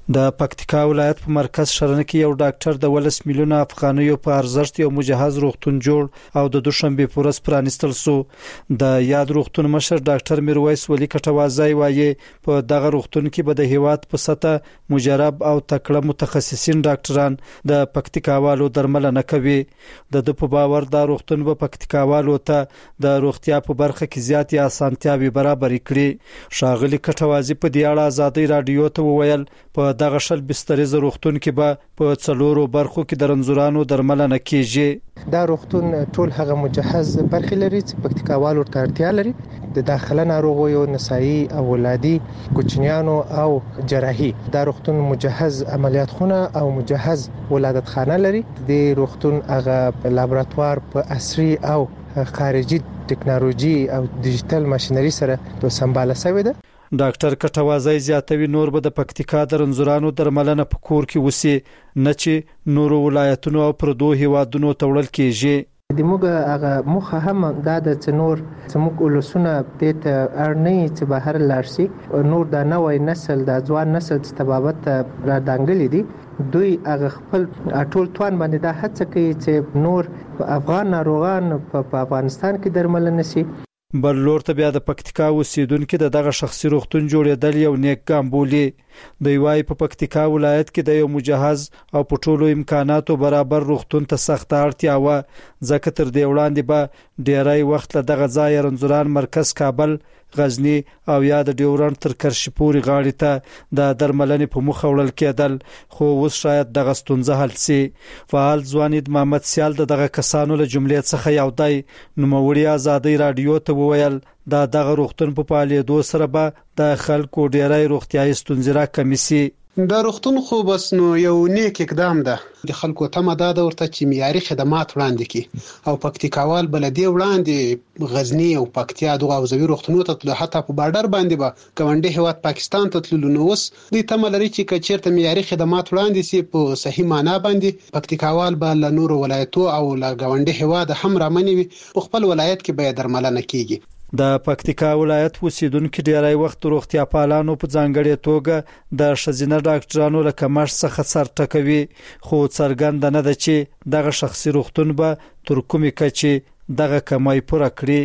د پکتیکا ولایت په مرکز شرنه کې یو ډاکټر د ولس میلیونه افغانیو په ارزښت یو مجهز روغتون جوړ او د دوشنبه پورس پرانستل سو. د یاد روغتون مشر ډاکټر میرویس ولی کټوازی وایي په دغه روغتون کې به د هیواد په سطح مجرب او تکړه متخصصین ډاکټران د پکتیکاوالو درملنه کوي. د د په باور دا روغتون به پکتیکاوالو ته د روغتیا په برخه کې زیاتې اسانتیاوي برابر کړي. ښاغلي کټوازی په دې اړه آزادۍ رادیو ته وویل په دغه شل بسترې روغتون کې به په څلورو برخو کې د رنځورانو درملنه کیږي. دا روغتون ټول هغه مجهز برخې لري چې پکتیکاوالو ته اړتیا لري. د داخله ناروغیو، نسایي او ولادي، کوچنیانو او جراحي. دا روغتون مجهز عملیات خونه او مجهز ولادت خانه لري. د روغتون هغه لابراتوار په عصري او خارجي ټکنالوژي او ډیجیټل ماشينري سره د سمباله شوی ده. ډاکټر کټوازی زیاتوي نور به د پکتیکا د رنځورانو درملنه په کور کې وسی نه چې نورو ولایتونو او پردو هیوادونو ته وړل کیږي. د موږ هغه مخه هم دا د څنور څموک ولسونه د ته ارنی چې بهر لارسي نور د نوې نسل د ځوان نسل تبابت را دانګلې دي. دوی هغه خپل ټول توان باندې دا هڅه کوي چې نور افغان ناروغان په افغانستان کې درملنه شي. بل لور ته بیا د پکتیکا اوسیدونکو د دغه شخصي روغتون جوړېدل یو نیک ګام بولي. دوی وايي په پکتیکا ولایت کې د یو مجهز او په ټولو امکاناتو برابر روغتون ته سخت اړتیا و، ځکه تر دې وړاندې به ډیری وخت له دغه ځای رنځوران مرکز کابل، غزنی او یا د ډیورنډ تر کرشي پورې غاړې ته د درملنې په مخ وړل کېدل. خو اوس شاید دغه ستونزه حل شي. فعال ځوان محمد سیال دغه کسانو له جملې څخه یو دی. نوموړي آزادۍ رادیو ته وویل دا دغه روغتون په فعالیدو سره به د خلکو ډیری روغتیايي ستونزې راکمې شي. دا روغتون خو بس نو یو نیک اقدام ده. د خلکو تمه دا ده ورته چې معیاري خدمات وړاندې کړي او پکتیکاوال بلدي وړاندې غزنی او پکتیا دغه اوزوي روغتونونو ته تلو، حتی په بارډر باندې به ګاونډي هیواد پاکستان ته تللو. نو اوس د تمه لري چې کچېرته معیاري خدمات وړاندې سي په صحیح معنا باندې پکتیکاوال به له نورو ولایتو او له ګاونډي هیواد هم رامنوي په خپل ولایت کې به درملنه کیږي. د پکتیکا ولایت اوسیدونکو ډیری وخت روغتیا پالانو په ځانګړي توګه د شزینه ډاکټرانو له کمښت څخه سر ټکوي. خو څرګند نه ده چې دغه شخصي روغتون به تر کومې کچې دغه کمای پوره کړي.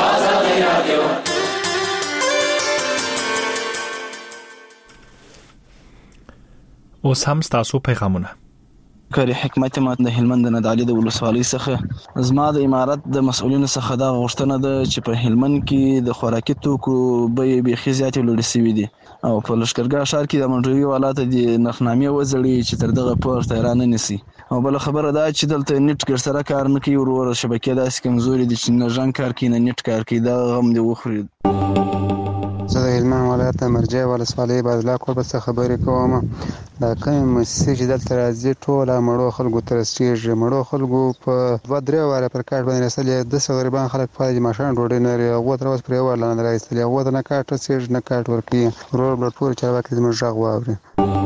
اوس هم تاسو پیغامونه کاری حکمت مات د هلمند نه د علي د ولسوالۍ څخه زما د امارت د مسؤلینو څخه دا غوښتنه ده چې په هلمند کې د خوراکي توکو به بيخي زیاتې لوړې شوې دي او په لشکرګاه ښار کې د منډوي ولایت د نخنامې وزړي چې تر دغه پورته ایران نه نسی. او بل خبره ده چې دلته نیټ ګر سره کار نه کوي، ورور شبکې داسې کمزوري دي چې نه ژوند کار کوي نه نیټ کار کوي. دا غم دی وخوري. زه د هلمند ولایت مرجع ولسوالۍ بازلا کوربه څخه خبرې کوم. دا کوم مسیج دلته راځي ټول مړو خلکو تر سټیج مړو خلکو په دوه درې واره پر کاټ باندې رسېدل. د څو غریبان خلک په دې ماشين ډوډۍ نه لري، هغه تر اوسه پرې ورل نه راځي، هغه نه کاټ سټیج نه کاټ ورکی رول بل پور چارواکي زموږ ژغ واوري.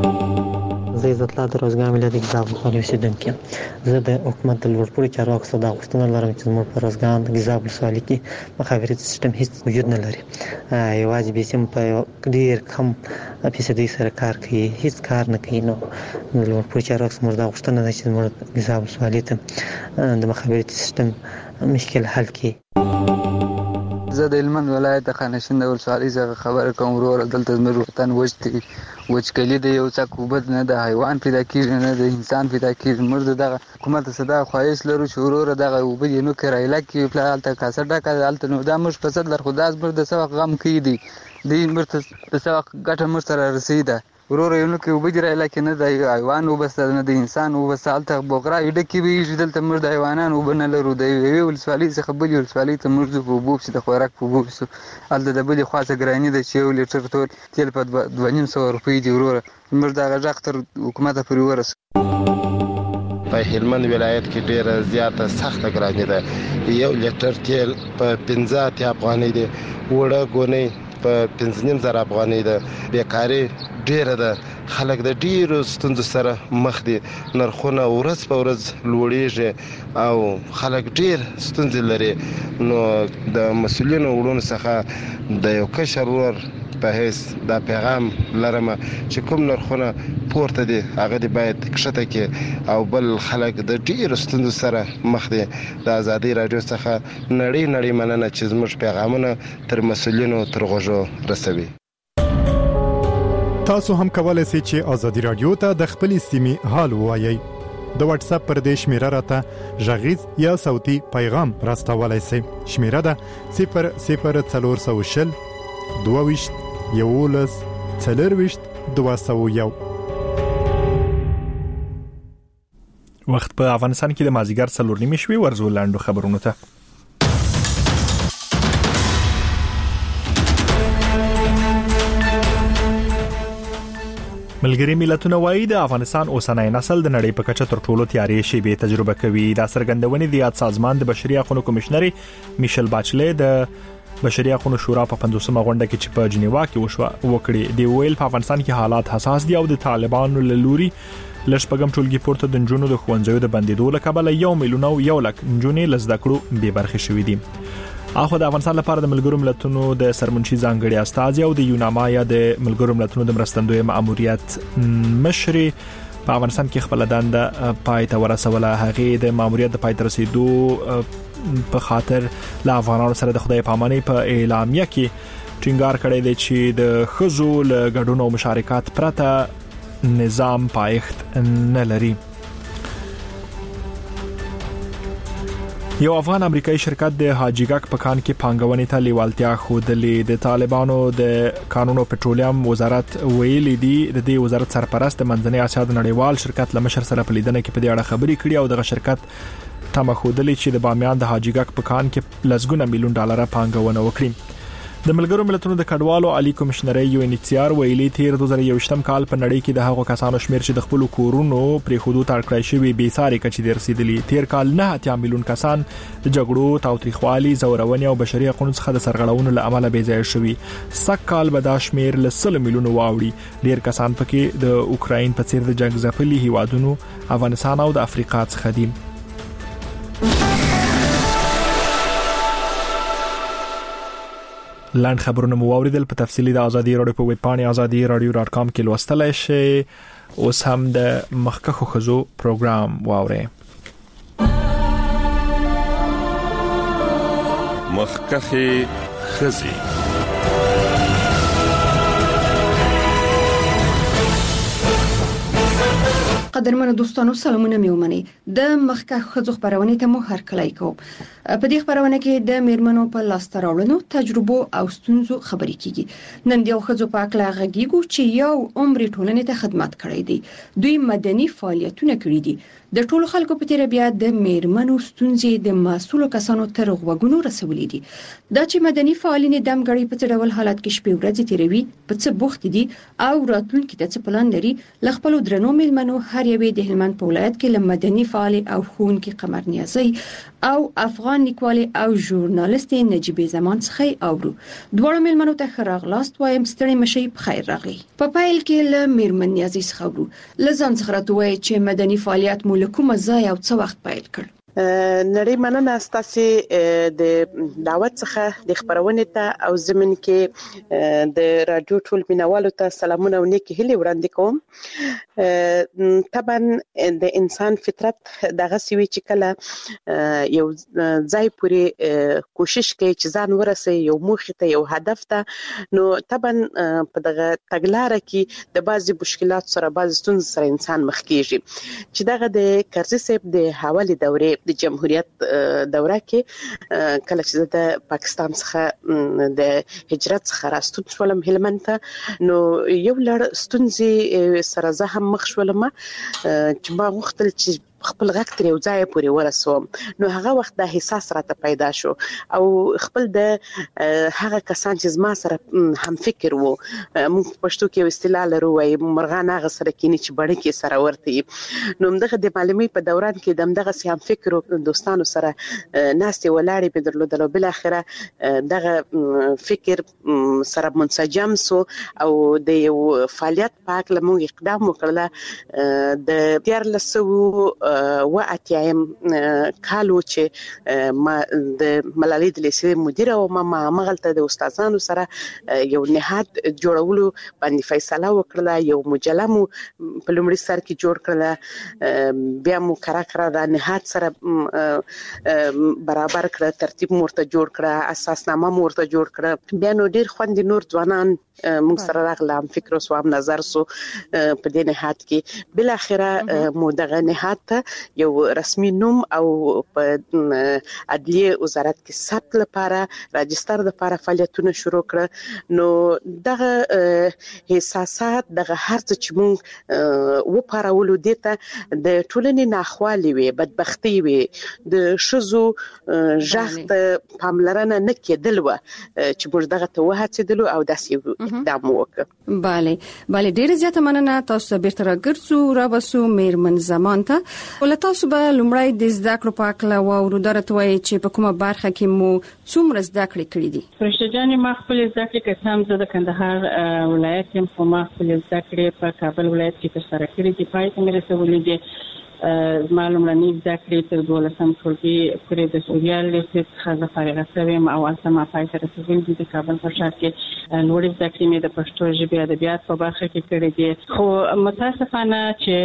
زه عزت الله د روزګار ملت اقتصاد مخالف اوسیدونکی. زه د حکومت د لوړپوړي چارواکو څخه دا غوښتنه لرم چې زموږ په روزګار د غذا ولسوالۍ کې مخابراتي سیستم هیڅ وجود نه لري. یوازې به سیم په ډیر کم فیصدي سره کار کوي، هیڅ کار نه کوي. نو د لوړپوړي چارواکو څخه دا غوښتنه ده چې زموږ غذا ولسوالۍ ته د مخابراتي سیستم مشکل حل کړي. زه د هلمند ولایت د خانشین د ولسوالۍ څخه خبره کوم. ورور دلته زموږ وطن وچ وچکلي د یو څاک وبد نه د حیوان پیدا کیږي نه د انسان پیدا کیږي. مرده دغه حکومت صدا خواهش لرو چې ورور دغه وبد نو کرایله کې پلان ته کاسه ډکه الته نو دا مش په صد لر خداز بر د سوق غم کوي دي د مرته د سوق ګټه مر سره رسیده. ورور یو نو کې وبد رایله کې نه د حیوان وبس نه د انسان وبس الته بوغرا یډ کې وی دلته مر د حیوانان وبنه لرو د وی ولسوالۍ څخه بل ولسوالۍ ته مرزو په بوب چې د خوراک په بوب سو الته د بل خاصه ګرانی د چې یو لیټر ټول تیل په دوه نیم سو روپۍ دی. ورور مر دا غږ تر حکومت پورې ورس. په هلمند ولایت کې ډیره زیاته سخته ګرانی ده. یو لیټر تیل په پنځه افغانۍ دی، وړه ګونې په پنځه نیم زره افغانۍ ده. بیکاري ډیره ده، خلک د ډیرو ستونزو سره مخ دي، نرخونه ورځ په ورځ لوړیږي او خلک ډیر ستونزې لري. نو د مسؤلینو وړاندې څخه د یو کشر ور په هیڅ دا پیغام لرم چې کوم نرخونه پورته دي هغه دی باید کښته کې او بل خلک د ډیرو ستونزو سره مخ دي. د ازادي رادیو څخه نړۍ نړۍ مننه چې زموږ پیغامونه تر مسؤلینو تر غوږو رسوي. تاسو هم کولای شئ چې ازادي رادیو ته د خپل سیمې حال ووایئ. د واتس اپ پر دې شمیره راته غږیز یا صوتي پیغام راستولای شئ. شمیره ده صفر صفر څلور سوه شل دوه ویشت یولس څلور ویشت دوه سوه یو. وخت په افغانستان کې د مازیګر څلور نیمې شوي. ورزو لاندو خبرونه ته. ملګری ملتونه وایي د افغانستان اوسنۍ نسل د نړۍ په کچه تر ټولو تیارې شیبې تجربه کوي. دا څرګندونې د یاد سازمان د بشري حقوقو کمشنري میشل باچلې د بشري حقوقو شورا په پنځوسمه غونډه کې چې په جنیوا کې وشو وکړي. دی ویل په افغانستان کې حالات حساس دي او د طالبانو له لوري لشپګم ټولګي پورته د نجونو د ښوونځیو د بندیدو له کبله یو میلیون او یو لک نجونې لزده کړو بې برخې شوې دي. اخو د افغانستان لپاره د ملګرو ملتونو د سرمنشي ځانګړي استاذ او د یوناما یا د ملګرو ملتونو د مرستندوی مأموریت مشري په افغانستان کې خپل دنده پای ته ورسوله. هغه د مأموریت د پای ته رسیدو په خاطر له افغانانو سره د خدای پامانۍ په اعلامیه کې ټینګار کړی دی چې د خزو له ګډون او مشارکت پرته نظام پایښت نه لري. یو افغان امریکایي شرکت د حاجی ګک په کان کې پانګونې ته لیوالتیا ښودلې. د طالبانو د قانون او پټرولیم وزارت ویلي دی د دې وزارت سرپرست د منځنۍ اسیا د نړیوال شرکت لمشر سره په لیدنه کې په دې اړه خبرې کړې او د شرکت تمه ښودلې چې د بامیان د حاجی ګک په کان کې لسګونه میلیون ډالر پانګونه وکړي. د ملګرو ملتونو د کډوالو عالی کمشنري یو ان ایچ سی آر ویلي تیر دوه زره یوویشتم کال په نړۍ کې د هغو کسانو شمیر چې د خپل کورونو پرې خودو تړکړای شوی بې ساري کچې د رسیدلی. تیر کال نه اتیا میلیون کسان د جګړو، تاوتریخوالي، زورونې او بشري حقوقو څخه د سرغړونو له امله بې ځای شوي. سږ کال به دا شمیر له سل میلیون واوړي. ډیر کسان پکې د اوکراین په څیر د جنگ ځپلي هیوادونو افغانستان او د افریقا څخه دي. لاند خبرونه مو اوریدل. په تفصیلی د ازادي رادیو په ویب پاڼه ازادي رادیو ډاټ کام کې لوستلای شئ. اوس هم د مخکخو خزو پروګرام واورئ. مخکخه خزي قدرمنو دوستانو سلامونه میومني. د مخکخ خزو خبرونه ته مو هر کله کوم. په دې خبرونه کې د میرمنو په لاسته راوړنو، تجربو او ستونزو خبرې کیږي. نن د خزو په اړه غږیږو چې یو عمر ټولنې ته خدمت کړی دی. دوی مدني فعالیتونه کړی دي. د ټولو خلکو په تیر بیا د میرمنو ستونزې د مسؤلو کسانو تر غوږونو رسولې دي. دا چې مدني فعالین دمګړي په ډول حالت کې شپې ورځې تیروي، په څه بوخت دي او راتلونکي ته څه پلان لري. ل خپل درنو میرمنو هر یوې د هلمند په ولایت کې ل مدني فعال او ښوونکي قمر نیازي او افغان لیکوال او ژورنالیست نجیبه زمان څخه اورو. دواړو میرمنو ته ښه راغلاست وایم. ستړي مشي په خیر راغلی. په پایل کې ل میرمن نیازي څخه اورو. لزان څخه راټوي چې مدني فعالیت مو له کومه ځای او څه وخت پیل کړ. نړۍ مننه ستاسو د دعوت څخه د خبرونه ته او زمين کې د رادیو ټول مینوالو ته سلامونه او نیکی هلي وړاندې کوم. طبعا د انسان فطرت دغه سوي چې کله یو ځای پورې کوشش کوي چې ځان ورسي یو موخه ته یو هدف ته، نو طبعا په دغه تګلارې کې د بعضي مشکلات سره بعضي ستونزې سره انسان مخ کیږي. چې دغه د کرزي صاحب د حواله دورې د جمهوریت دوره کې کله چې د پاکستان څخه د هجرت څخه راستون شولم هلمند ته، نو یو لړ ستونزې سره زه هم مخ شولم چې ما غوښتل چې خپل غږ تر یو ځای پورې ورسوم. نو هغه وخت د احساس راته پیدا شو او خپل د هغه کسان چې زما سره هم فکر وو، موږ پښتو کې اصطلاح لرو وایي مرغان هغه سره کینی چې بړې کې سره ورته. نو دغه د معلومي په دوران کې دغه سي هم فکر دوستانو سره ناستې ولاړې په درلودل. بل اخره دغه فکر سره منسجم سو او د یو فعالیت پاک لمو اقدام وکړل. د تیر لسو و اتیایم کالو چې ما د ملالۍ د لیسې مدیر او ما مغلطه د استادانو سره یو نهاد جوړولو باندې فیصله وکړه. یو مجله مو په لومړي سر کې جوړ کړل، بیا مو کرا کرا د نهاد سره برابر کړ، ترتیب مرته جوړ کړ، اساسنامه مرته جوړ کړ. بیا نو ډیر خوند نور ځوانان موږ سره راغلم، فکر او سوام نظر سو په دې نهاد کې. بل اخره مو دغه نهاد ته یو رسمي نوم او په عدلیه وزارت کې ثبت لپاره راجستر لپاره فعالیتونه شروع کړ. نو دغه احساسات دغه هرڅه چې موږ و پارولو دته د ټولنې ناخوالي وي، بدبختی وي، د شزو ژغت پاملرنه نه کېدل و چې موږ دغه ته وهڅېدلو او داسې اقدام وکړ. bale bale ډیره زیاته مننه. تاسو ته بیرته راګرځو را بسو میرمن زمان ته. ول تاسو به لمړی د زده کړو په اړه واورو درته وایي چې په کومه برخه کې مو څومره زده کړې کړې دي؟ فرشته جان ما خپل زده کړې کسام زه د کندهار ولایت هم خو ما خپل زده کړې په کابل ولایت کې ترسره کړې دي. پای ته مې رسولې دي. معلومه نه زده کړې تر دولسم ټولګي پورې د سوریال لیسې څخه زه فارغه شوم او هلته ما پای ته رسېدلې دي. د کابل په ښار کې لوړې زده کړې مې د پښتو ژبې ادبیات په برخه کې کړې دي. خو متاسفانه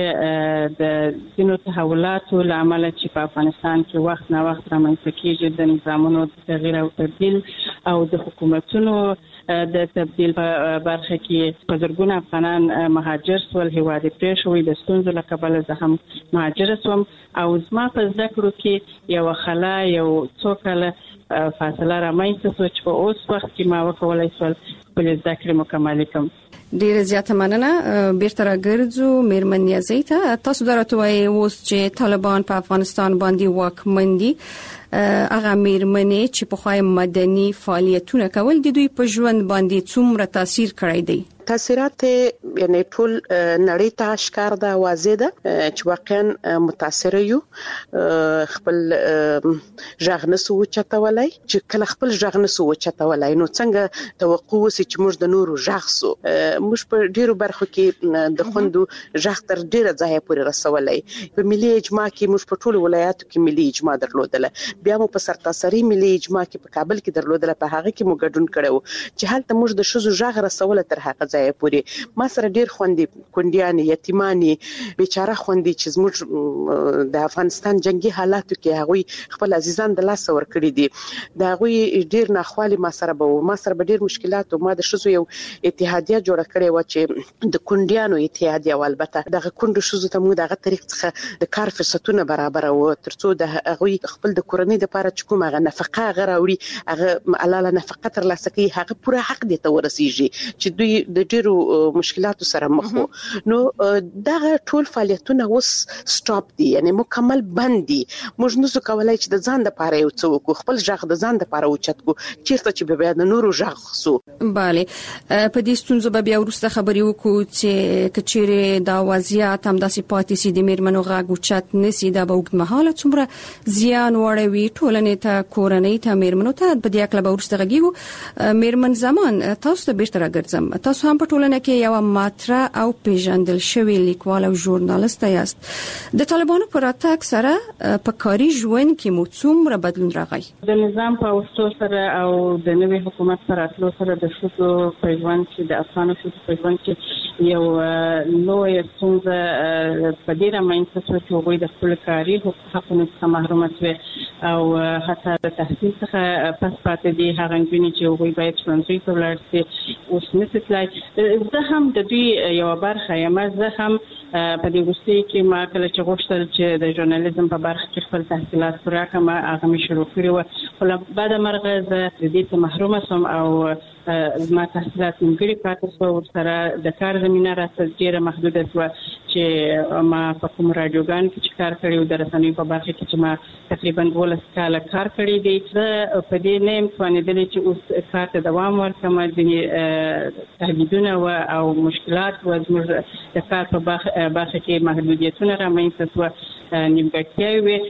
چې د ځینو تحولاتو له امله چې په افغانستان کې وخت نه وخت رامنځته کېږي، د نظامونو تغییر او تبدیل او د حکومتونو د تبدیل په برخه کې په زرګونه افغانان مهاجر شول، هیواد یې پرېښود. د ستونزو له کبله زه هم مهاجر شوم او زما په زده کړو کې یو خلا یو څو کاله فاصله رامنځته شوه چې په اوس وخت کې ما وکولای شول خپل زده کړې مکمل کړم. ډیره زیاته مننه. بیرته راګرځو میرمن نیازی ته. تاسو درته وایي اوس چې طالبان په افغانستان باندې واکمن دي، هغه میرمنې چې په خوای مدني فعالیتونه کول د دوی په ژوند باندې څومره تاثیر کړی دی؟ تاثیرات یعنی ټول نړۍ ته ښکار ده، واضح ده چې واقعا متاثر یو. خپل ژغ نسو چتولای چې کله خپل ژغ نسو چتولای نو څنګه توقع وسی چې موږ د نورو ژغ سو. موږ په ډیرو برخو کې د خوندو ژغ تر ډیره ځای پورې رسولای. په ملي اجماع کې موږ په ټول ولایاتو کې ملي اجماع درلودله، بیا مو په سرتاسري ملي اجماع کې په کابل کې درلودله، په هغه کې مو ګډون کړو چې هلته موږ د شذو ژغ رسول تر هغه ځای پورې. ما سره ډیر خوندې کونډیان یتیمانی بیچاره خوندې چې زموږ د افغانستان جنگي حالاتو کې هغه خپل عزیزان د لاس ور کړی دي. دا هغه ډیر ناخوالي ما سره به ما سره به ډیر مشکلات او ما د شذو یو اتحادیه جوړ کړې و چې د کونډیانو اتحادیه او البته دغه کونډو شذو ته موږ دغه طریق څخه د کار فرصتونه برابر او ترڅو د هغه خپل د کورنۍ لپاره چې کومه غ نفقه غراوړي هغه علاله نفقه تر لاسه کوي، هغه پوره حق دي ته ورسیږي چې دوی د ډیرو مشکلاتو سره مخ وو. نو دغه ټول فعالیتونه اوس سټاپ دي، یعنی مکمل بند دي. موږ نو څه کولای چې د ځان لپاره یو څه وکړو، خپل ژغ د ځان لپاره اوچت کو چیرته چې به د نورو ژغ خصو. bale په دې ستونزو به بیا ورسته خبرې وکړو چې کچېره دا وضعیت هم داسې پاتې سي د میرمنو غږ اوچت نسی دا به وګت مهاله څومره زیان وړوي ټولنې ته، کورنۍ ته، میرمنو ته. په دې اړه به ورسته غږیږو. میرمن زمان تاسو ته بیرته راګرځم. تاسو هم په ټولنه کې یو ماتره او پیژندل شوی لیکوال او ژورنالیست یاست. د طالبانو پر اتاک سره په کاري ژوند کې مو څومره بدلون راغی؟ د نظام په وسو سره او د نوي حکومت سره اتلو سره د شوتو په ژوند کې د افغانو شوتو په ژوند کې یو لوی څنګه په دې رامنځته شو چې وګړي د خپل کاري حقوقو څخه محروم شوي او حتی د تحصیل څخه پس پاتې دي. هغه نجونې چې وګړي باید ښوونځي ته ولاړ شي اوس نشي تلای. زه هم د دوی یو برخه یم. زه هم په دې وروستي کې ما کله چې غوښتل چې د ژورنالیزم په برخه کې خپل تحصیلات پوره کړم، هغه مې شروع کړي وو، خو له بعد مرغه زه د دې څخه محرومه شوم او زما تحصیلات نیمګړي پاتې شول. ورسره د کار زمینه راته ډېره محدوده شوه چې ما په کوم راډیوګان کې چې کار کړی و د رسنیو په برخه کې چې ما تقریبا دولس کاله کار کړی دی. زه په دې نه یم توانېدلې چې اوس کار ته دوام ورکړم. ځینې تهدیدونه و او مشکلات و، زموږ د کار په برخه کې محدودیتونه رامنځته شوه، نیمګړتیاوې وې.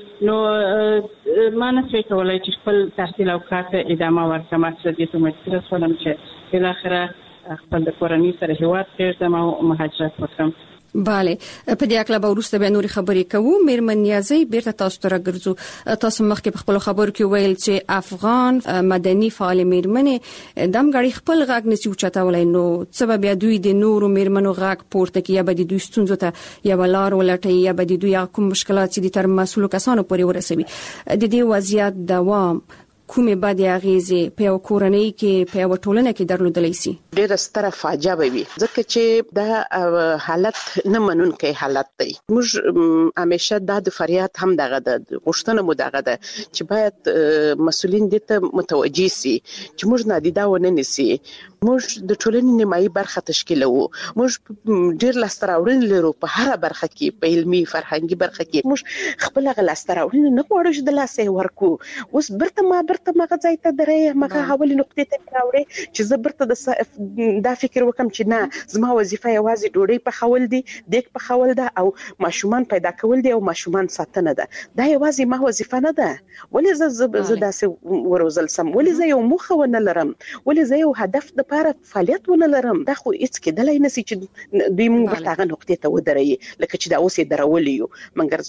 نو ما نه شوای کولی چې خپل تحصیل او کار ته ادامه ورکړم. زه دې ته مجبوره شولم چې بالاخره خپل د کورنۍ سره هیواد پرېږدم او مهاجرت وکړم. bale په دې اکلا به ورسته به نور خبرې کوو. میرمن نیازی بیرته تاسو ته راګرځو. تاسو مخکې په خپل خبرو کې ویل چې افغان مدني فعال میرمنې دم غړي خپل غاګ نسی اوچتاولای نو سبب بیا دوی د نورو میرمنو غاګ پورته کې یا به د دوی ستونزو ته یا ولار ولټي یا به د دوی کوم مشکلات چې د تر مسولو کسانو پورې ورسوي. د دې وضعیت دوام کومه باندې اغیزه په یو کورنۍ کې په یو ټولنه کې درلودلی سي؟ ډېر ستره فاجعه وي ځکه چې دا حالت نه منونکی حالت دی. موږ همیشه دا د فریاد هم دغه د غوښتنه مو دغه ده چې باید مسؤلین دې ته متوجي سي چې موږ نادیده ونه نیسي. موږ د ټولنې نیمایي برخه تشکیلوو. موږ ډېر لاسته راوړنې لرو په هر برخه کې، په علمي فرهنګي برخه کې. موږ خپل غ لاسته راوړنې نه غواړو چې د لاسه ورکو. اوس برته ما برته مغه ځای ته درې مغه حواله نقطې ته راوړې چې زه برته د دا فکر وکم چې نه زما وظیفه یوازې ډوډۍ په خول دي، دیګ په خول ده او ماشومان پیدا کول دي او ماشومان ساتنه ده. دا یوازې ما وظیفه نه ده. ولې زه زه داسې وروزل سم؟ ولې زه یو موخه ونه لرم؟ ولې زه یو هدف د لپاره فعالیت ونه لرم؟ دا خو هیڅ کېدلای نشي چې دوی موږ په هغه نقطې ته ودرېږي لکه چې دا اوس یې درولې یو. مګر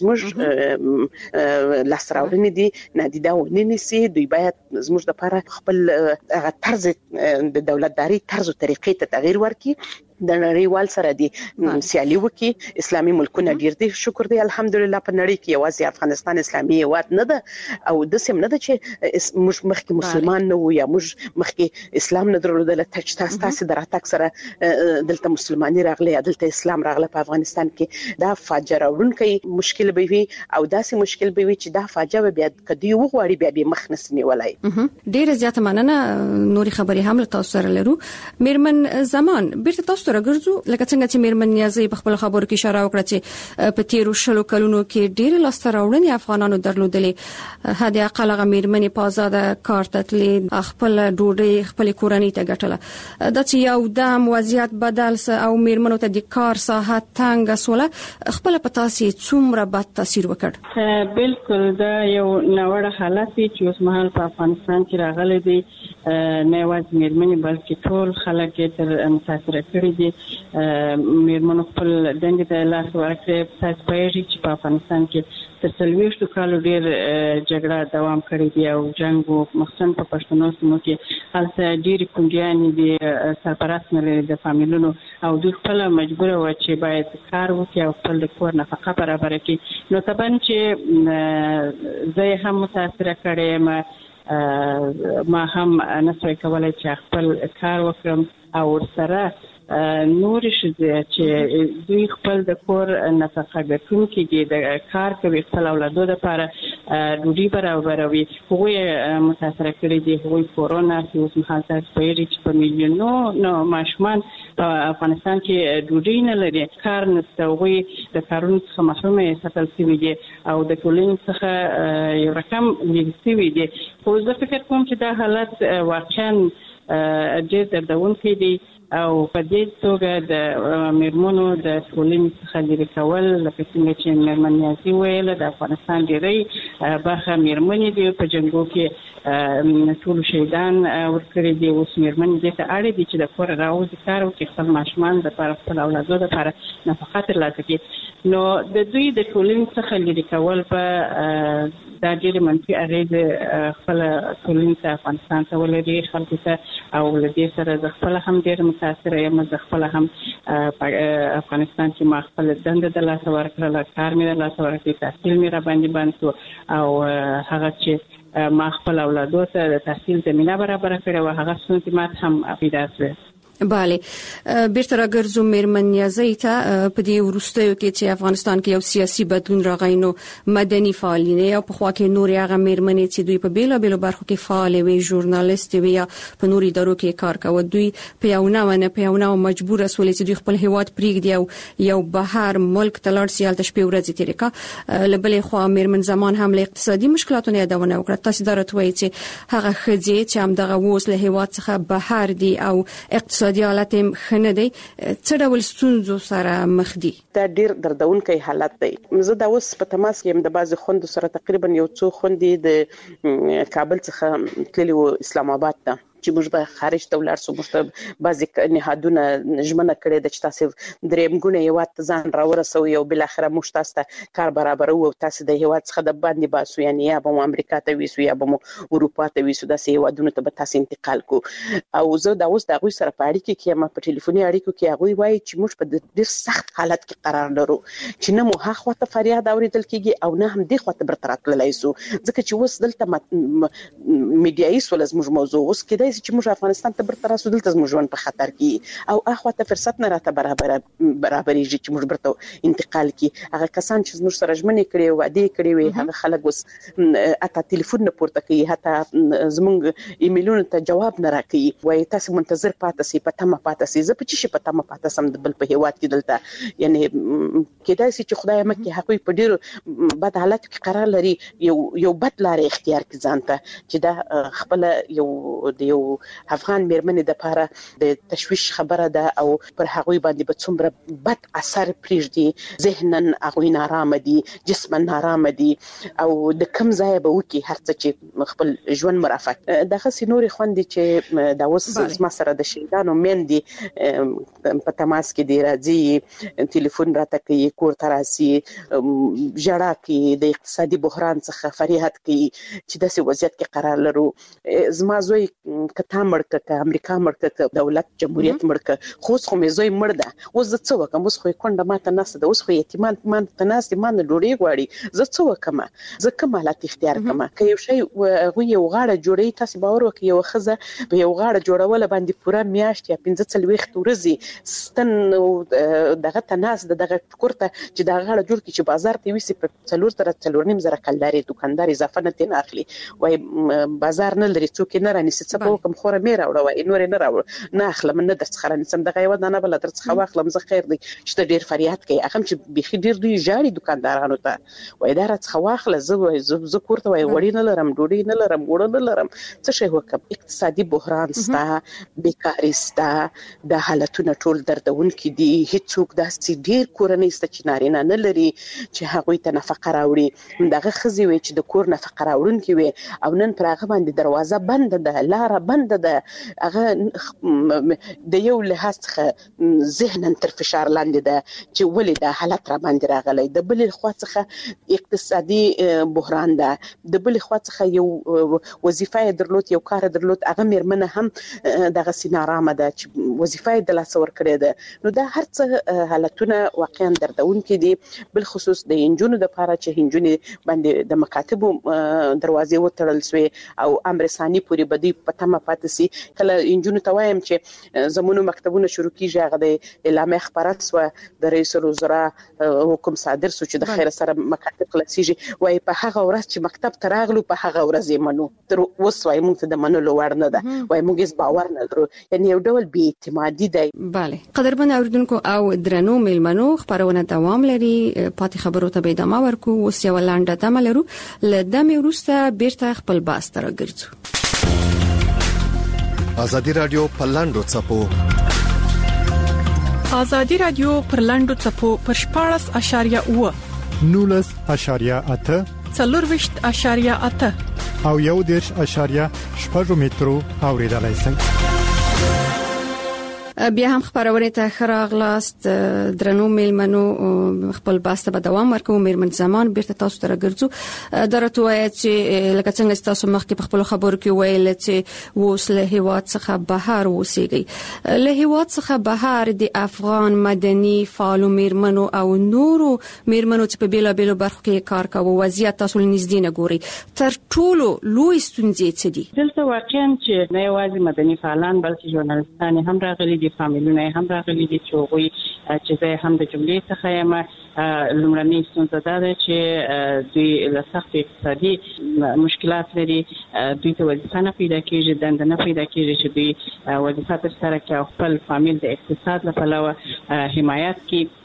زموږ لاسته راوړنې دي نادیده ونه نیسي. دوی باید زموږ لپاره خپل هغه طرز د دولتداري طرز او طریقې ته تغییر ورکړي. د نړیوال سره دي سیالي وکي. اسلامي ملکونه ډیر دي شکر دی الحمدلله په نړۍ کې یوازې افغانستان اسلامي هیواد نه ده او د سیم نه ده چې موږ مخکې مسلمان نه وو یا موږ مخکې اسلام نه درلودل. چې تاسو تاسو دراتک سره دلته مسلمانۍ راغلي دلته اسلام راغله په افغانستان کې دا فاجعه راوړونکی مشکل به وي او داسې مشکل به وي چې دا فاجعه بیا کدی وغواړي بیا به مخ نسنی ولای. ډیر زیاته مننه. نوري خبري هم تاسو سره لرو. میرمن زمان بیرته تاسو راګرځو لکه څنګه چې میرمن نیازی په خپل خبرو کې اشاره وکړه چې په تیرو شلو کلونو کې ډېر لاسته راوړنې افغانانو درلودلې. هدي اقل هغه میرمنې په آزاد کار ته تللې، خپل ډوډۍ خپل کورنۍ ته ګټله. دا چې یو دم وضعیت بدل سه او میرمنو ته د کار ساحه تنګ سوله خپل په تاسو څومره بد تاثیر وکړ؟ بالکل دا یو نوړه حالت چې اوس مهال په افغانستان کې راغلی دی. نه یوازې میرمنې بلکې ټول خلک یې تر متاثره کړي دي. میرمنو خپل دندې ته لاس ورکړي. تاسو پوهیږئ چې په افغانستان کې تر څلوېښتو کالو ډېر جګړه دوام کړی دی او جنګ مخصوصا په پښتنو سیمو کې هلته ډېرې کونډیانې دي، سرپرست نه لري د فامیلونو او دوی خپله مجبوره وه چې باید کار وکړي او خپل د کور نفقه برابره کړي. نو طبعا چې زه یې هم متاثره کړی یم، ما هم نسوای کولی چې خپل کار وکړم او ورسره نور ښځې چې دوی خپل د کور نفقه ګټونکي دي، د کار کوي، خپل اولادو دپاره ډوډۍ برابروي، هغوی متاثره کړي دي. هغوی کورونا چې اوس مهال تاسو پوهېږئ چې په میلیونونو ماشومان په افغانستان کې ډوډۍ نه لري، کار نشته، هغوی د کارونو څخه محرومه ساتل شوي دي او د ټولنې څخه یو رقم لرې شوي دي. خو زه فکر کوم چې دا حالت واقعا ډېر دردونکی دی او په دې توګه د میرمنو د ټولنې څخه لرې کول لکه څنګه چې میرمن نیازي ویله د افغانستان ډېری برخه میرمنې دي په جنګو کې ټولو شهیدان ورکړي دي. اوس میرمنې دې ته اړ دي چې د کور راوځي، کار وکړي، خپل ماشومان دپاره خپل اولادو دپاره نفقه ترلاسه کړي. نو د دوی د ټولنې څخه لرې کول په دا ډېرې منفي اغېزې خپله ټولنې ته افغانستان ته ولري، خلکو ته او له دې سره زه خپله هم ډېره متاثره یم. زه خپله هم افغانستان کې ما خپل دنده د لاسه ورکړله، کار مې د لاسه ورکړی، تحصیل مې راباندې بند شو او هغه چې ما خپل اولادو ته د تحصیل زمینه برابره کړې وه هغه ستونزې ماته هم پیدا شوې. بله بیرته راګرځو میرمن نیازی ته. په دې وروستیو کې چې افغانستان کې یو سیاسي بدلون راغی نو مدني فعالین او په خوا کې نور هغه میرمنې چې دوی په بیلابیلو برخو کې فعال وي، ژورنالیست وي یا په نوري ادارو کې کار کوي، دوی په یو نه ونه په یو نه مجبور شول چې دوی خپل هیواد پریږدي او یو بهر ملک ته لاړ شي، هلته شپې ورځې تېرې کړي. له بلې خوا میرمن زمان هم له اقتصادي مشکلاتونو یادونه وکړه. تاسو دا راته وایئ چې هغه ښځې چې همدغه اوس له هیواد څخه بهر دي او اقتصادي حالت هم خنه دی، څه ډول ستونزو سره مخ دي؟ دا ډیر دردونکی حالت دی. زه دا اوس په تماس کې يم د بعض خوندو سره، تقریبا یو څو خوندې د کابل څخه تللي وو اسلام آباد ته چې موږ به خارج ته ولاړ سو، موږ ته بعضې نهادونه ژمنه کړې ده چې تاسې درېیمګونه هېواد ته ځان راورسوئ او بالاخره موږ تاسو ته کار برابرو او تاسې د هېواد څخه د باندې باسو، یعنې یا به مو امریکا ته ویسو یا به مو اروپا ته ویسو، داسې هېوادونو ته به تاسې انتقال کو. او زه دا اوس د هغوی سره په اړیکه کې یم، په ټلیفوني اړیکو کې هغوی وایي چې موږ په ډېر سخت حالت کې قرار لرو چې نه مو ها خواته فریاد اورېدل کېږي او نه هم دې خواته برته راتللی سو، ځکه چې اوس دلته میډیایي سوله زموږ موضوع، اوس کېدای شي چې موږ افغانستان ته برته راسو، دلته زموږ ژوند په خطر کې او هاخواته فرصت نه راته برابرېږي چې موږ برته انتقال کړي. هغه کسان چې زموږ سره ژمنې کړې وې، وعدې کړې وې، هغه خلک اوس حتی ټلیفون نه پورته کوي، حتی زموږ ایمیلونو ته جواب نه راکوي، وایي تاسې منتظر پاتې سئ، په تمه پاتې سئ. زه په څه شي په تمه پاتې سم د بل په هېواد کې دلته؟ یعنې کېدای شي چې خدای مکړي هغوی په ډېرو بد حالاتو کې قرار لري، یو یو بد لارې اختیار کړي ځان ته چې دا خپله یو د یو افغان مېرمنې دپاره د تشویش خبره ده او پر هغوی باندې به څومره بد اثر پرېږدي، ذهنا هغوی نارامه دي، جسما نارامه دي او د کوم ځایه به وکړي هر څه چې خپل ژوند مرافق. دغسې نورې خوندې چې دا اوس زما سره د شهیدانو میندې په تماس کې دي، راځي ټلیفون راته کوي، کور ته راسي، ژړا کوي، د اقتصادي بحران څخه فریاد کوي چې داسې وضعیت کې قرار لرو. زما زوی که تا مړ که که امریکا مړ که که دولت جمهوریت مړ که، خو اوس خو مې زوی مړ ده، اوس زه څه وکړم؟ اوس خو یې کونډه ماته ناسته ده، اوس خو یتیمان ما ته ناست دي، ما نه ډوډۍ غواړي، زه څه وکړم؟ زه کوم حالت اختیار کړم؟ که یو شی هغوی یو غاړه جوړوي، تاسې باور وکړئ یوه ښځه په یو غاړه جوړوله باندې پوره میاشت یا پنځه څلوېښت ورځې ستن دغه ته ناست ده، دغه ټکور ته چې دا غاړه جوړ کړي چې بازار ته یوسي، په څلور زره څلور نیم زره کلدار یې دوکاندار اضافه نه ترې نه اخلي، وایي بازار نه لري، څوک یې نه رانیسي، څه به وکړم؟ خوره مې راوړه، وایي نور یې نه راوړه، نه اخلم، نه در څخه رانیسم، دغه یوه دانه بله در څخه واخلم، زه خیر دی چې ته ډېر فریاد کوي. هغه هم چې بیخي ډېر دوی ژاړي دوکاندارانو ته، وایي دا راڅخه واخله، زه وایي زه کور ته وایي غوړي نه لرم، ډوډۍ نه لرم، اوړه نه لرم، څه شی وکړم؟ اقتصادي بحران سته، بیکاري سته، دا حالتونه ټول دردونکي دي. هېڅوک داسې ډېر کورنۍ سته چې نارینه نه لري چې هغوی ته نفقه راوړي. دغه ښځې وې چې د کور نفقه راوړونکې وې او نن پر هغه باندې دروازه بنده ده، لاره بنده ده، هغه د یو لحاظ څخه ذهنا تر فشار لاندې ده چې ولې دا حالت را باندې راغلی، د بلې خوا څخه اقتصادي بحران ده، د بلې خوا څخه یو وظیفه یې درلود، یو کار یې درلود، هغه مېرمنه هم دغسې نارامه ده چې وظیفه یې د لاسه ورکړې ده. نو دا هر څه حالتونه واقعا دردونکي دي، بالخصوص د نجونو دپاره چې نجونې باندې د مکاتبو دروازې وتړل سوې او امر ثاني پورې به دوی په تمه پاتې سي. کله نجونو ته وایم چې زمونږ مکتبونه شروع کېږي، هغه د اعلامیه خپره سوه، د رئیس الوزرا حکم صادر سو چې د خیره سره مکاتب خلاصېږي، وایي په هغه ورځ چې مکتب ته راغلو په هغه ورځ یې منو، تر اوس وایي موږ ته د منلو وړ نه ده، وایي موږ هېڅ باور نه لرو، یعنې یو ډول بې اعتمادي دی. بله، قدرمن اوریدونکو او درنو میلمنو، خبرونه دوام لري، پاتې خبرو ته به ادامه ورکو. اوس یو لنډه دمه لرو، له دمې وروسته بیرته خپل باس ته راګرځو. ازادي رادیو په لاندو څپو ازادي رادیو پر لاندو څپو پر شپاړس اشاریه اوه نولس اشاریه اته څلورويشت اشاریه اته او یو دېرش اشاریه شپږ مترو اوریدلای شئ. بیا هم خبرونه ته خراغلاست درنو میلمنو، خپل باسته به دوام ورکوم. میرمن زمان بیرته تاسو ته راګرځو. درته وایي چې لکه څنګه تاسو مخکې په خپل خبرو کې ویل چې اوس له هیواد څخه بهر اوسېږي، له هیواد څخه بهر د افغان مدني فعالو میرمنو او نورو میرمنو چې په بیلا بیلو برخو کې کار کوي وضعیت تاسو لنځدې نه ګوري، تر ټولو لوی ستونزې څه دي؟ دلته واقعا چې نه یوازې مدني فعالان بلکې ژورنالستان هم راغلي دي، فامیلونه هم راغلي دي چې هغوی چې زه هم د جملې څخه یم. لومړنۍ ستونزه دا ده چې دوی له سخت اقتصادي مشکلات لري، دوی ته وظیفه نه پیدا کېږي، دنده نه پیدا کېږي چې دوی وظیفه ترسره کړي او خپل فامیل د اقتصاد له پلوه حمایت کړي.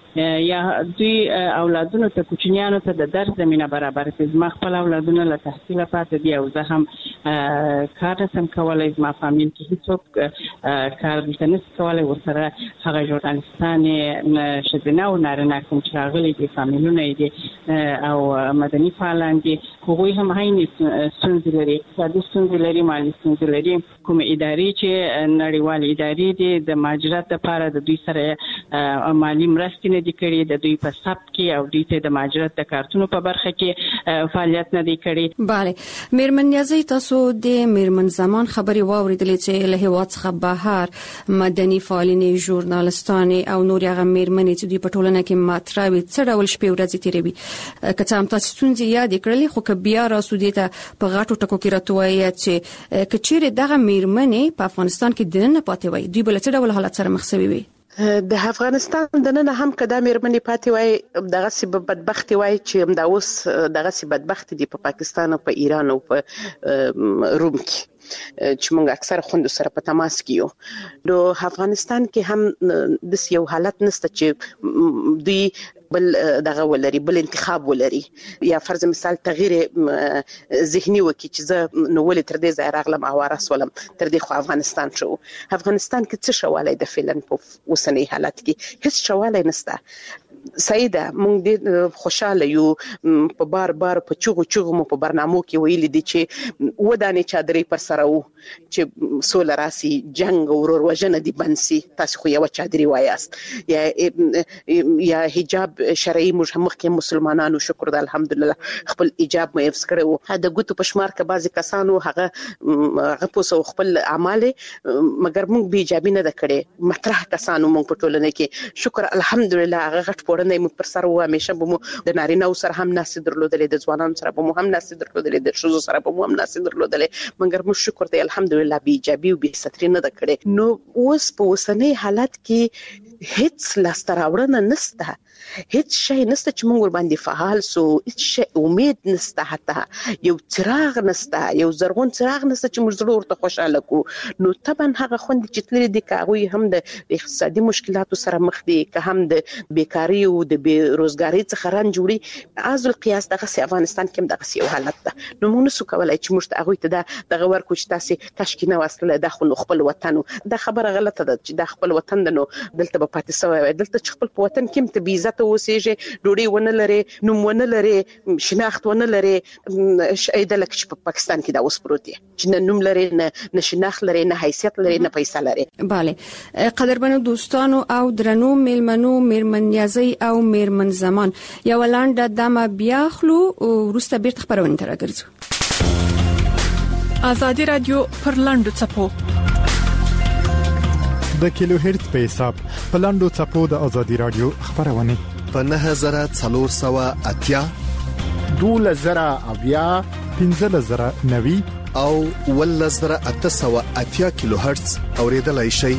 یا دوی اولادونو ته کوچنیانو ته د درس زمينه برابر کړي. زما خپل اولادونه له تحصیل پاتې دي او زه هم کار نشم کولای. زما فامیل کې هیڅوک کار نشي کولای. ورسره هغه ژورنالیستان شذنا او نارینه کوم چې راغلي دي فامیلونه دي او مدني فعالان دي، هغوی هم هایني ستونزې لري، اقتصادي ستونزې لري، مالي ستونزې لري. کوم ادارې چې نړیوال ادارې دي د مهاجرت لپاره د دوی سره مالي مرستې نه دي کړې، د دوی په ثبت کې او دوی ته د مهاجرت د کارتونو په برخه کې فعالیت نه دی کړی. بله میرمن نیازی، تاسو د میرمن زمان خبري واوریدلې چې له هیواد څخه بهر مدني فعالین، ژورنالستان او نور هغه میرمنې چې دوی په ټولنه کې مطرح وي څه ډول شپې ورځې تیروي. که څه هم تاسو ستونزې یاد کړلې، خو که بیا راسو دې ته په غاټو ټکو کې راټوي چې کچېره دغه میرمنې په افغانستان کې دنه پاتې وي، دوی بل څه ډول حالت سره مخ شوي وي؟ د افغانستان د نن هم کدا میرمنې پاتې وای، دغه سی بدبختی وای چې دا اوس دغه سی بدبختی دی په پا پاکستان او په ایران او په روم کې چې موږ اکثر خوند سره په تماس کې یو. نو افغانستان کې هم د یو حالت نشته چې دوی بل دغه ولري، بل انتخاب ولري، یا فرض مثال تغییر ذهني وکړي چې زه نو ولې تر دې ځای راغلم او وارث ولم، تر دې خو افغانستان شو. افغانستان کې څه شواله د فعلن په اوسنۍ حالت کې هیڅ شواله نشته. سیده مونږ دې خوشاله یو، په بار بار په چغو چغو مو په برنامو کې ویل دي چې ودانې چادرې پر سره وو چې سول راسي جنگ او ورور وجنه دي بنسي، تاسو خو یو چادرې وایاست، یا یا حجاب شرعي مجمع کې مسلمانانو شکر د الحمدلله خپل حجاب مې افس کړو. د ګوتو پښمار کې بعضی کسانو هغه هغه پوسو خپل اعمال مګر مونږ به حجاب نه کړي، مطرح کسانو مونږ په ټولنه کې شکر الحمدلله هغه پورنه مو پر سر و همیشه به مو د نارینه سره هم ناسې درلودلې، د ځوانانو سره به مو هم ناسې درلودلې، د ښځو سره به مو هم ناسې درلودلې، مګر مو شکر دی الحمدلله به ایجابي او به ستري نه کړې. نو اوس په اوسنۍ حالت کې هیڅ لاستراوړنه نشته، هیڅ شی نشته چې موږ ور باندې فعال سو، هیڅ شی امید نشته، حتی یو چراغ نشته، یو زرغون چراغ نشته چې موږ زړه ورته خوشاله کو. نو طبعا هغه خوند چې تللی دي کاوی هم د اقتصادي مشکلاتو سره مخ دي، که هم د بیکاری او د بیروزګاری څخه رنج جوړي. از القياس دغه سی افغانستان کې دغه سی حالت ده. نو موږ نسو کولای چې موږ ته هغه ته دغه ورکو چې تاسو کاشکې نه واسطه د خپل خپل وطن. دا خبره غلطه ده چې د خپل وطن د نو دلته په پاتې سوی، دلته چې خپل وطن کې ته بي عزت اوسېږي، ډوډۍ ونه لري، نوم ونه لري، شناخت ونه لري. شاید لکه چې په پاکستان کې دا اوس پروت دی چې نه نوم لري، نه شناخت لري، نه حیثیت لري، نه پیسې لري. بله قدرمنو دوستانو او درنو میلمنو، میرمن نیازی او میرمن زمان، یو لاندې دمه بیا خلو ورسته بیرته خبرونه تر راګرځو. آزادي رادیو پر لاندو چپو د کیلو هرتز په حساب په لاندو چپو د آزادي رادیو خبرونه په نه هزار څلور سوه اتیا دوله زره اویا پنځه زره نوي او ول زره اته سوه اتیا کیلو هرتز اوریدلای شي.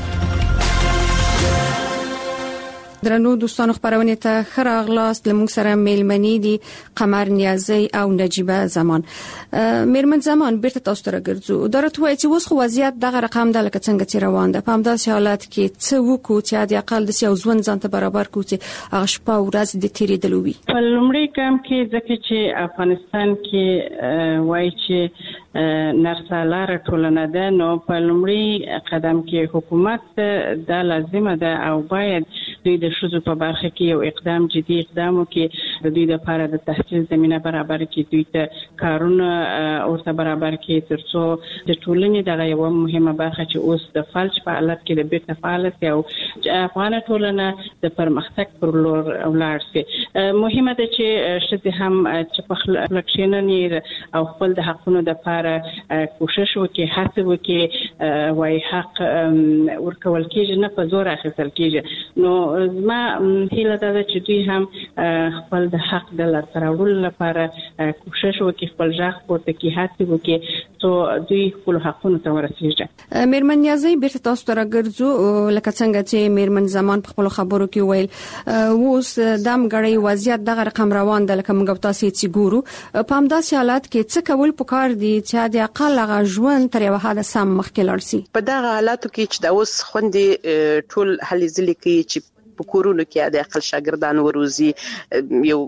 درنو دوستانو خبرونه ته خراغلاست. لمونږ سره میلمنې دي قمر نیازی او نجیبه زمان. میرمن زمان بیرته تاسو ته راګرځو. درته وایي چې اوس خو وضعیت دغه رقم د لکه څنګه چې روان ده. په همداسې حالت کې څه وکړو چې د اقل د سیاو ځوان ځان ته برابر کړو چې هغه شپه ورځ د تیرېدل وي. په لومړي ګام کې ځکه چې افغانستان کې وایي چې نرسالاره ټولنه ده، نو په لومړي قدم کې حکومت دا لازمه ده او باید دوی د ښځو په برخه کې یو اقدام جدي اقدام وکړي، د دوی لپاره د تحصیل زمینه برابر کړي، دوی ته کارونه ورته برابر کړي، ترڅو د ټولنې دغه یو مهمه برخه چې اوس د فلج په حالت کې د بیرته فعالیت او افغان ټولنه د پرمختګ پر لور ولاړ شي. مهمه ده چې ښځې هم چې په خپل کښیننې او خپل د حقونو لپاره کوشش وکړي، هڅه وکړي، وای حق ورکول کېږي نه په زور اخیستل کېږي. نو زما هیله ده چې دوی هم خپل د حق د لاسته راوړلو لپاره کوشش وکړي، خپل ځای پورته کړي، هڅه وکړي څو دوی خپل حقونو ته ورسیږي. میرمن نیازی بیرته تاسو ته راګرځو. لکه څنګه چې میرمن زمان په خپل خبرو کې ویل اوس دم غړی وضعیت دغه رقم روان ده، لکه موږ تاسو یې ګورو. په همداسې حالات کې څه کول پکار دي چې د اقل هغه ژوند تر یو حد سم مخکې لاړ شي؟ په دغه حالاتو کې چې د اوس خوندې ټول هلې ځلې کې چې په کورونو کې د خپل شاګردان وروزي یو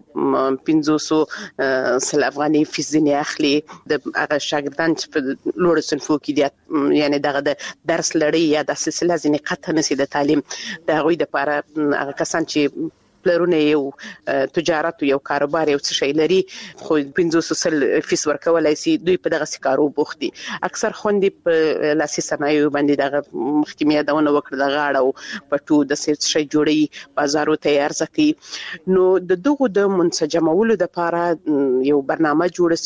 پنځوس سل افغاني فیس نه اخلي د هغه شاګردان چې په لوړ صنفو کې دي یعنی دغه د درس لړۍ یا د سلسله ځینې قطع نشي د تعلیم د هغوی لپاره هغه کسان چې پلرونه یو تجارت یو کاروبار یو څه شي لري خو پنځوس سل فیس ورکولای شي دوی په دغه سکارو بوخت دي اکثر خوندې په لاسي صنایعو باندې دغه مخکمه دونه وکړه د غاړه او پټو د څه شي جوړي بازارو ته ارزه کوي نو د دغه د منسجمولو د لپاره یو برنامه جوړ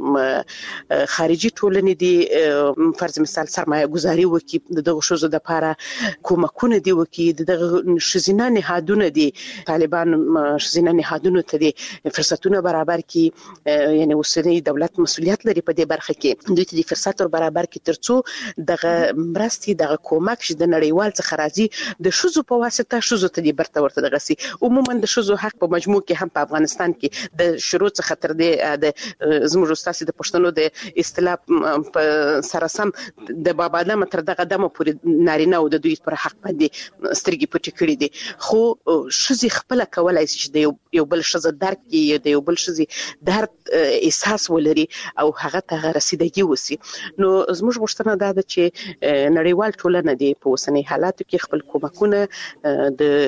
شي خارجي ټولنې دي فرض مثال سرمایه گذاري وکي دغه شوزو د لپاره کومکونه دي وکي دغه شزینه نهادونه دي طالبان شزینه نهادونو ته دي فرصتونه برابر کی یعنی اوسنی دولت مسولیت لري په دې برخه کې دوی ته د فرصت برابر کی ترڅو دغه مرستي دغه کومک چې د نړیوال څخه راځي د شوزو په واسطه شوزو ته دي برته ورته دغه سي عموما د شوزو حق په مجموع کې هم په افغانستان کې د شروع څخه تر دې د زموږ استاد د پښتنو د اصطلاح په سرسم د بابادم تر دغه دمه پورې نارینه او د دوی پر حق باندې سترګې پټې کړې دي خو شوزي خپل کولای شي د یو بل شزه درک کې د یو بل شزي درد احساس ولري او هغه ته رسیدګي وسی نو زموږ غوښتنه ده چې نړیوال ټولنه دی په اوسنۍ حالاتو کې خپل کومکونه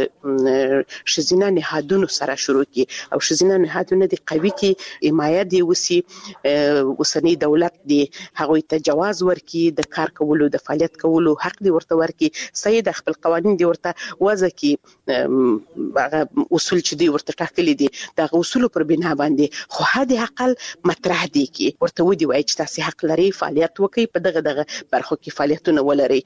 د شزینه نهادونو سره شروع کړي او شزینه نهادونه د قوي کې حمایت دی وسی اوسنۍ دولت دی هغه ته جواز ورکړي د کار کولو د فعالیت کولو حق دی ورته ورکړي صحیح د خپل قوانين دی ورته وضع کړي هغه اصول چې دی ورته ټاکلي دي دا اصول پر بنا باندې خو هدا عقل مطرح دي کې ورته ودی وای چې تاسو حق لري فعالیت وکړي په دغه دغه برخو کې فعالیتونه ولري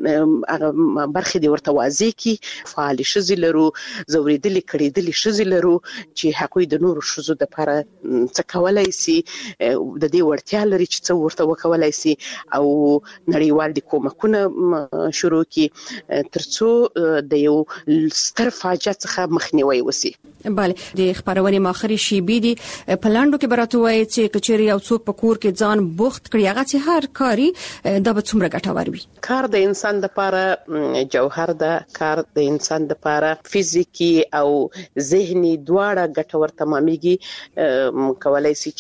هغه برخې دی ورته واضح کې فعال شزي لرو زوریدلې کړېدلې شزي لرو چې حقوق د نور شزو د لپاره څه کولای شي د دې ورتیا لري چې څو ورته وکولای شي او نړیوال د کومکونه شروع کې ترڅو د یو ستر فاجعه څخه مخنیوي وسی bale د خبرونه ماخري شي بي دي په لاندو کې براتو وای چې کچري او څوک په کور کې ځان بوخت کړی هغه چې هر کاری د به څومره ګټور وي کار د انسان د لپاره جوهر ده کار د انسان د لپاره فزیکی او ذهني دواړه ګټور تمامېږي کولای شي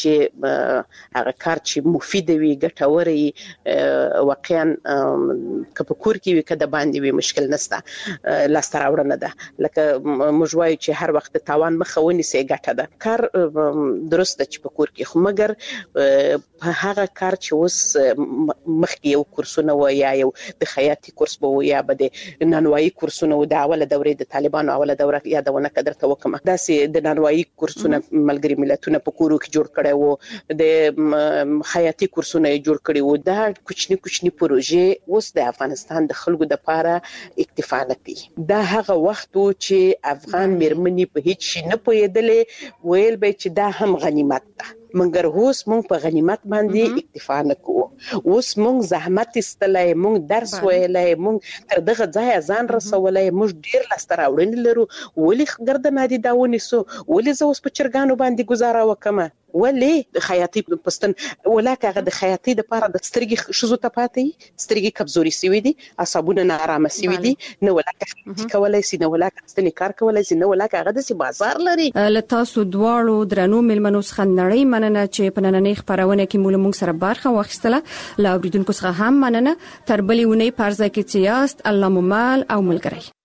چې هغه کار چې مفید وي ګټور وي واقعا که په کور کې وي کده باندې وي مشکل نشته لاستر اورنه ده لکه موږ وایو چې هر وخت تاوان مخاوني سي ګټه ده کار درسته چې په کور کې خو مګر په هغه کار چې اوس مخکې یو کورسونه و یا یو د خیاطي کورس بو یا بده نانوایي کورسونه و د اوله دورې د طالبانو اوله دوره یادونه کډر ته وکم دا سي د نانوایي کورسونه ملګری ملتونه په کورو کې جوړ کړي وو د خیاطي کورسونه جوړ کړي وو دا کوچنی کوچنی پروژې اوس د افغانستان د خلکو د لپاره اکتفا نه کوي دا هغه وخت چې افغان مرمنې په هیڅ شي نه پوهېدلې ویل به چې دا هم غنیمت ده مګر اوس مونږ په غنیمت باندې اکتفا نه کوو اوس مونږ زحمت استلای مونږ درس ویلای مونږ تر دغه ځای ځان رسولای مونږ ډیر لاستر اورین لرو ولې ګردن دي داونی سو ولې زه اوس په چرګانو باندې گزاره وکم ولې خیاطي پستن ولکه هغه د خیاطي د لپاره د سترګې شزو ته پاتې سترګې کمزوري سوي دي عصبونه نارامه سوي دي نو ولکه کولای سي نو ولکه ستنې کار کولای سي نو ولکه هغه د سي بازار لري لتاسو دواړو درنو ملمنو څخه نړۍ مننه چې په نننۍ خبرونه کې مول موږ سره برخه واخیستله لا اوریدونکو څخه هم مننه تر بلې ونې پرځه کې سیاست الله ممال او ملګری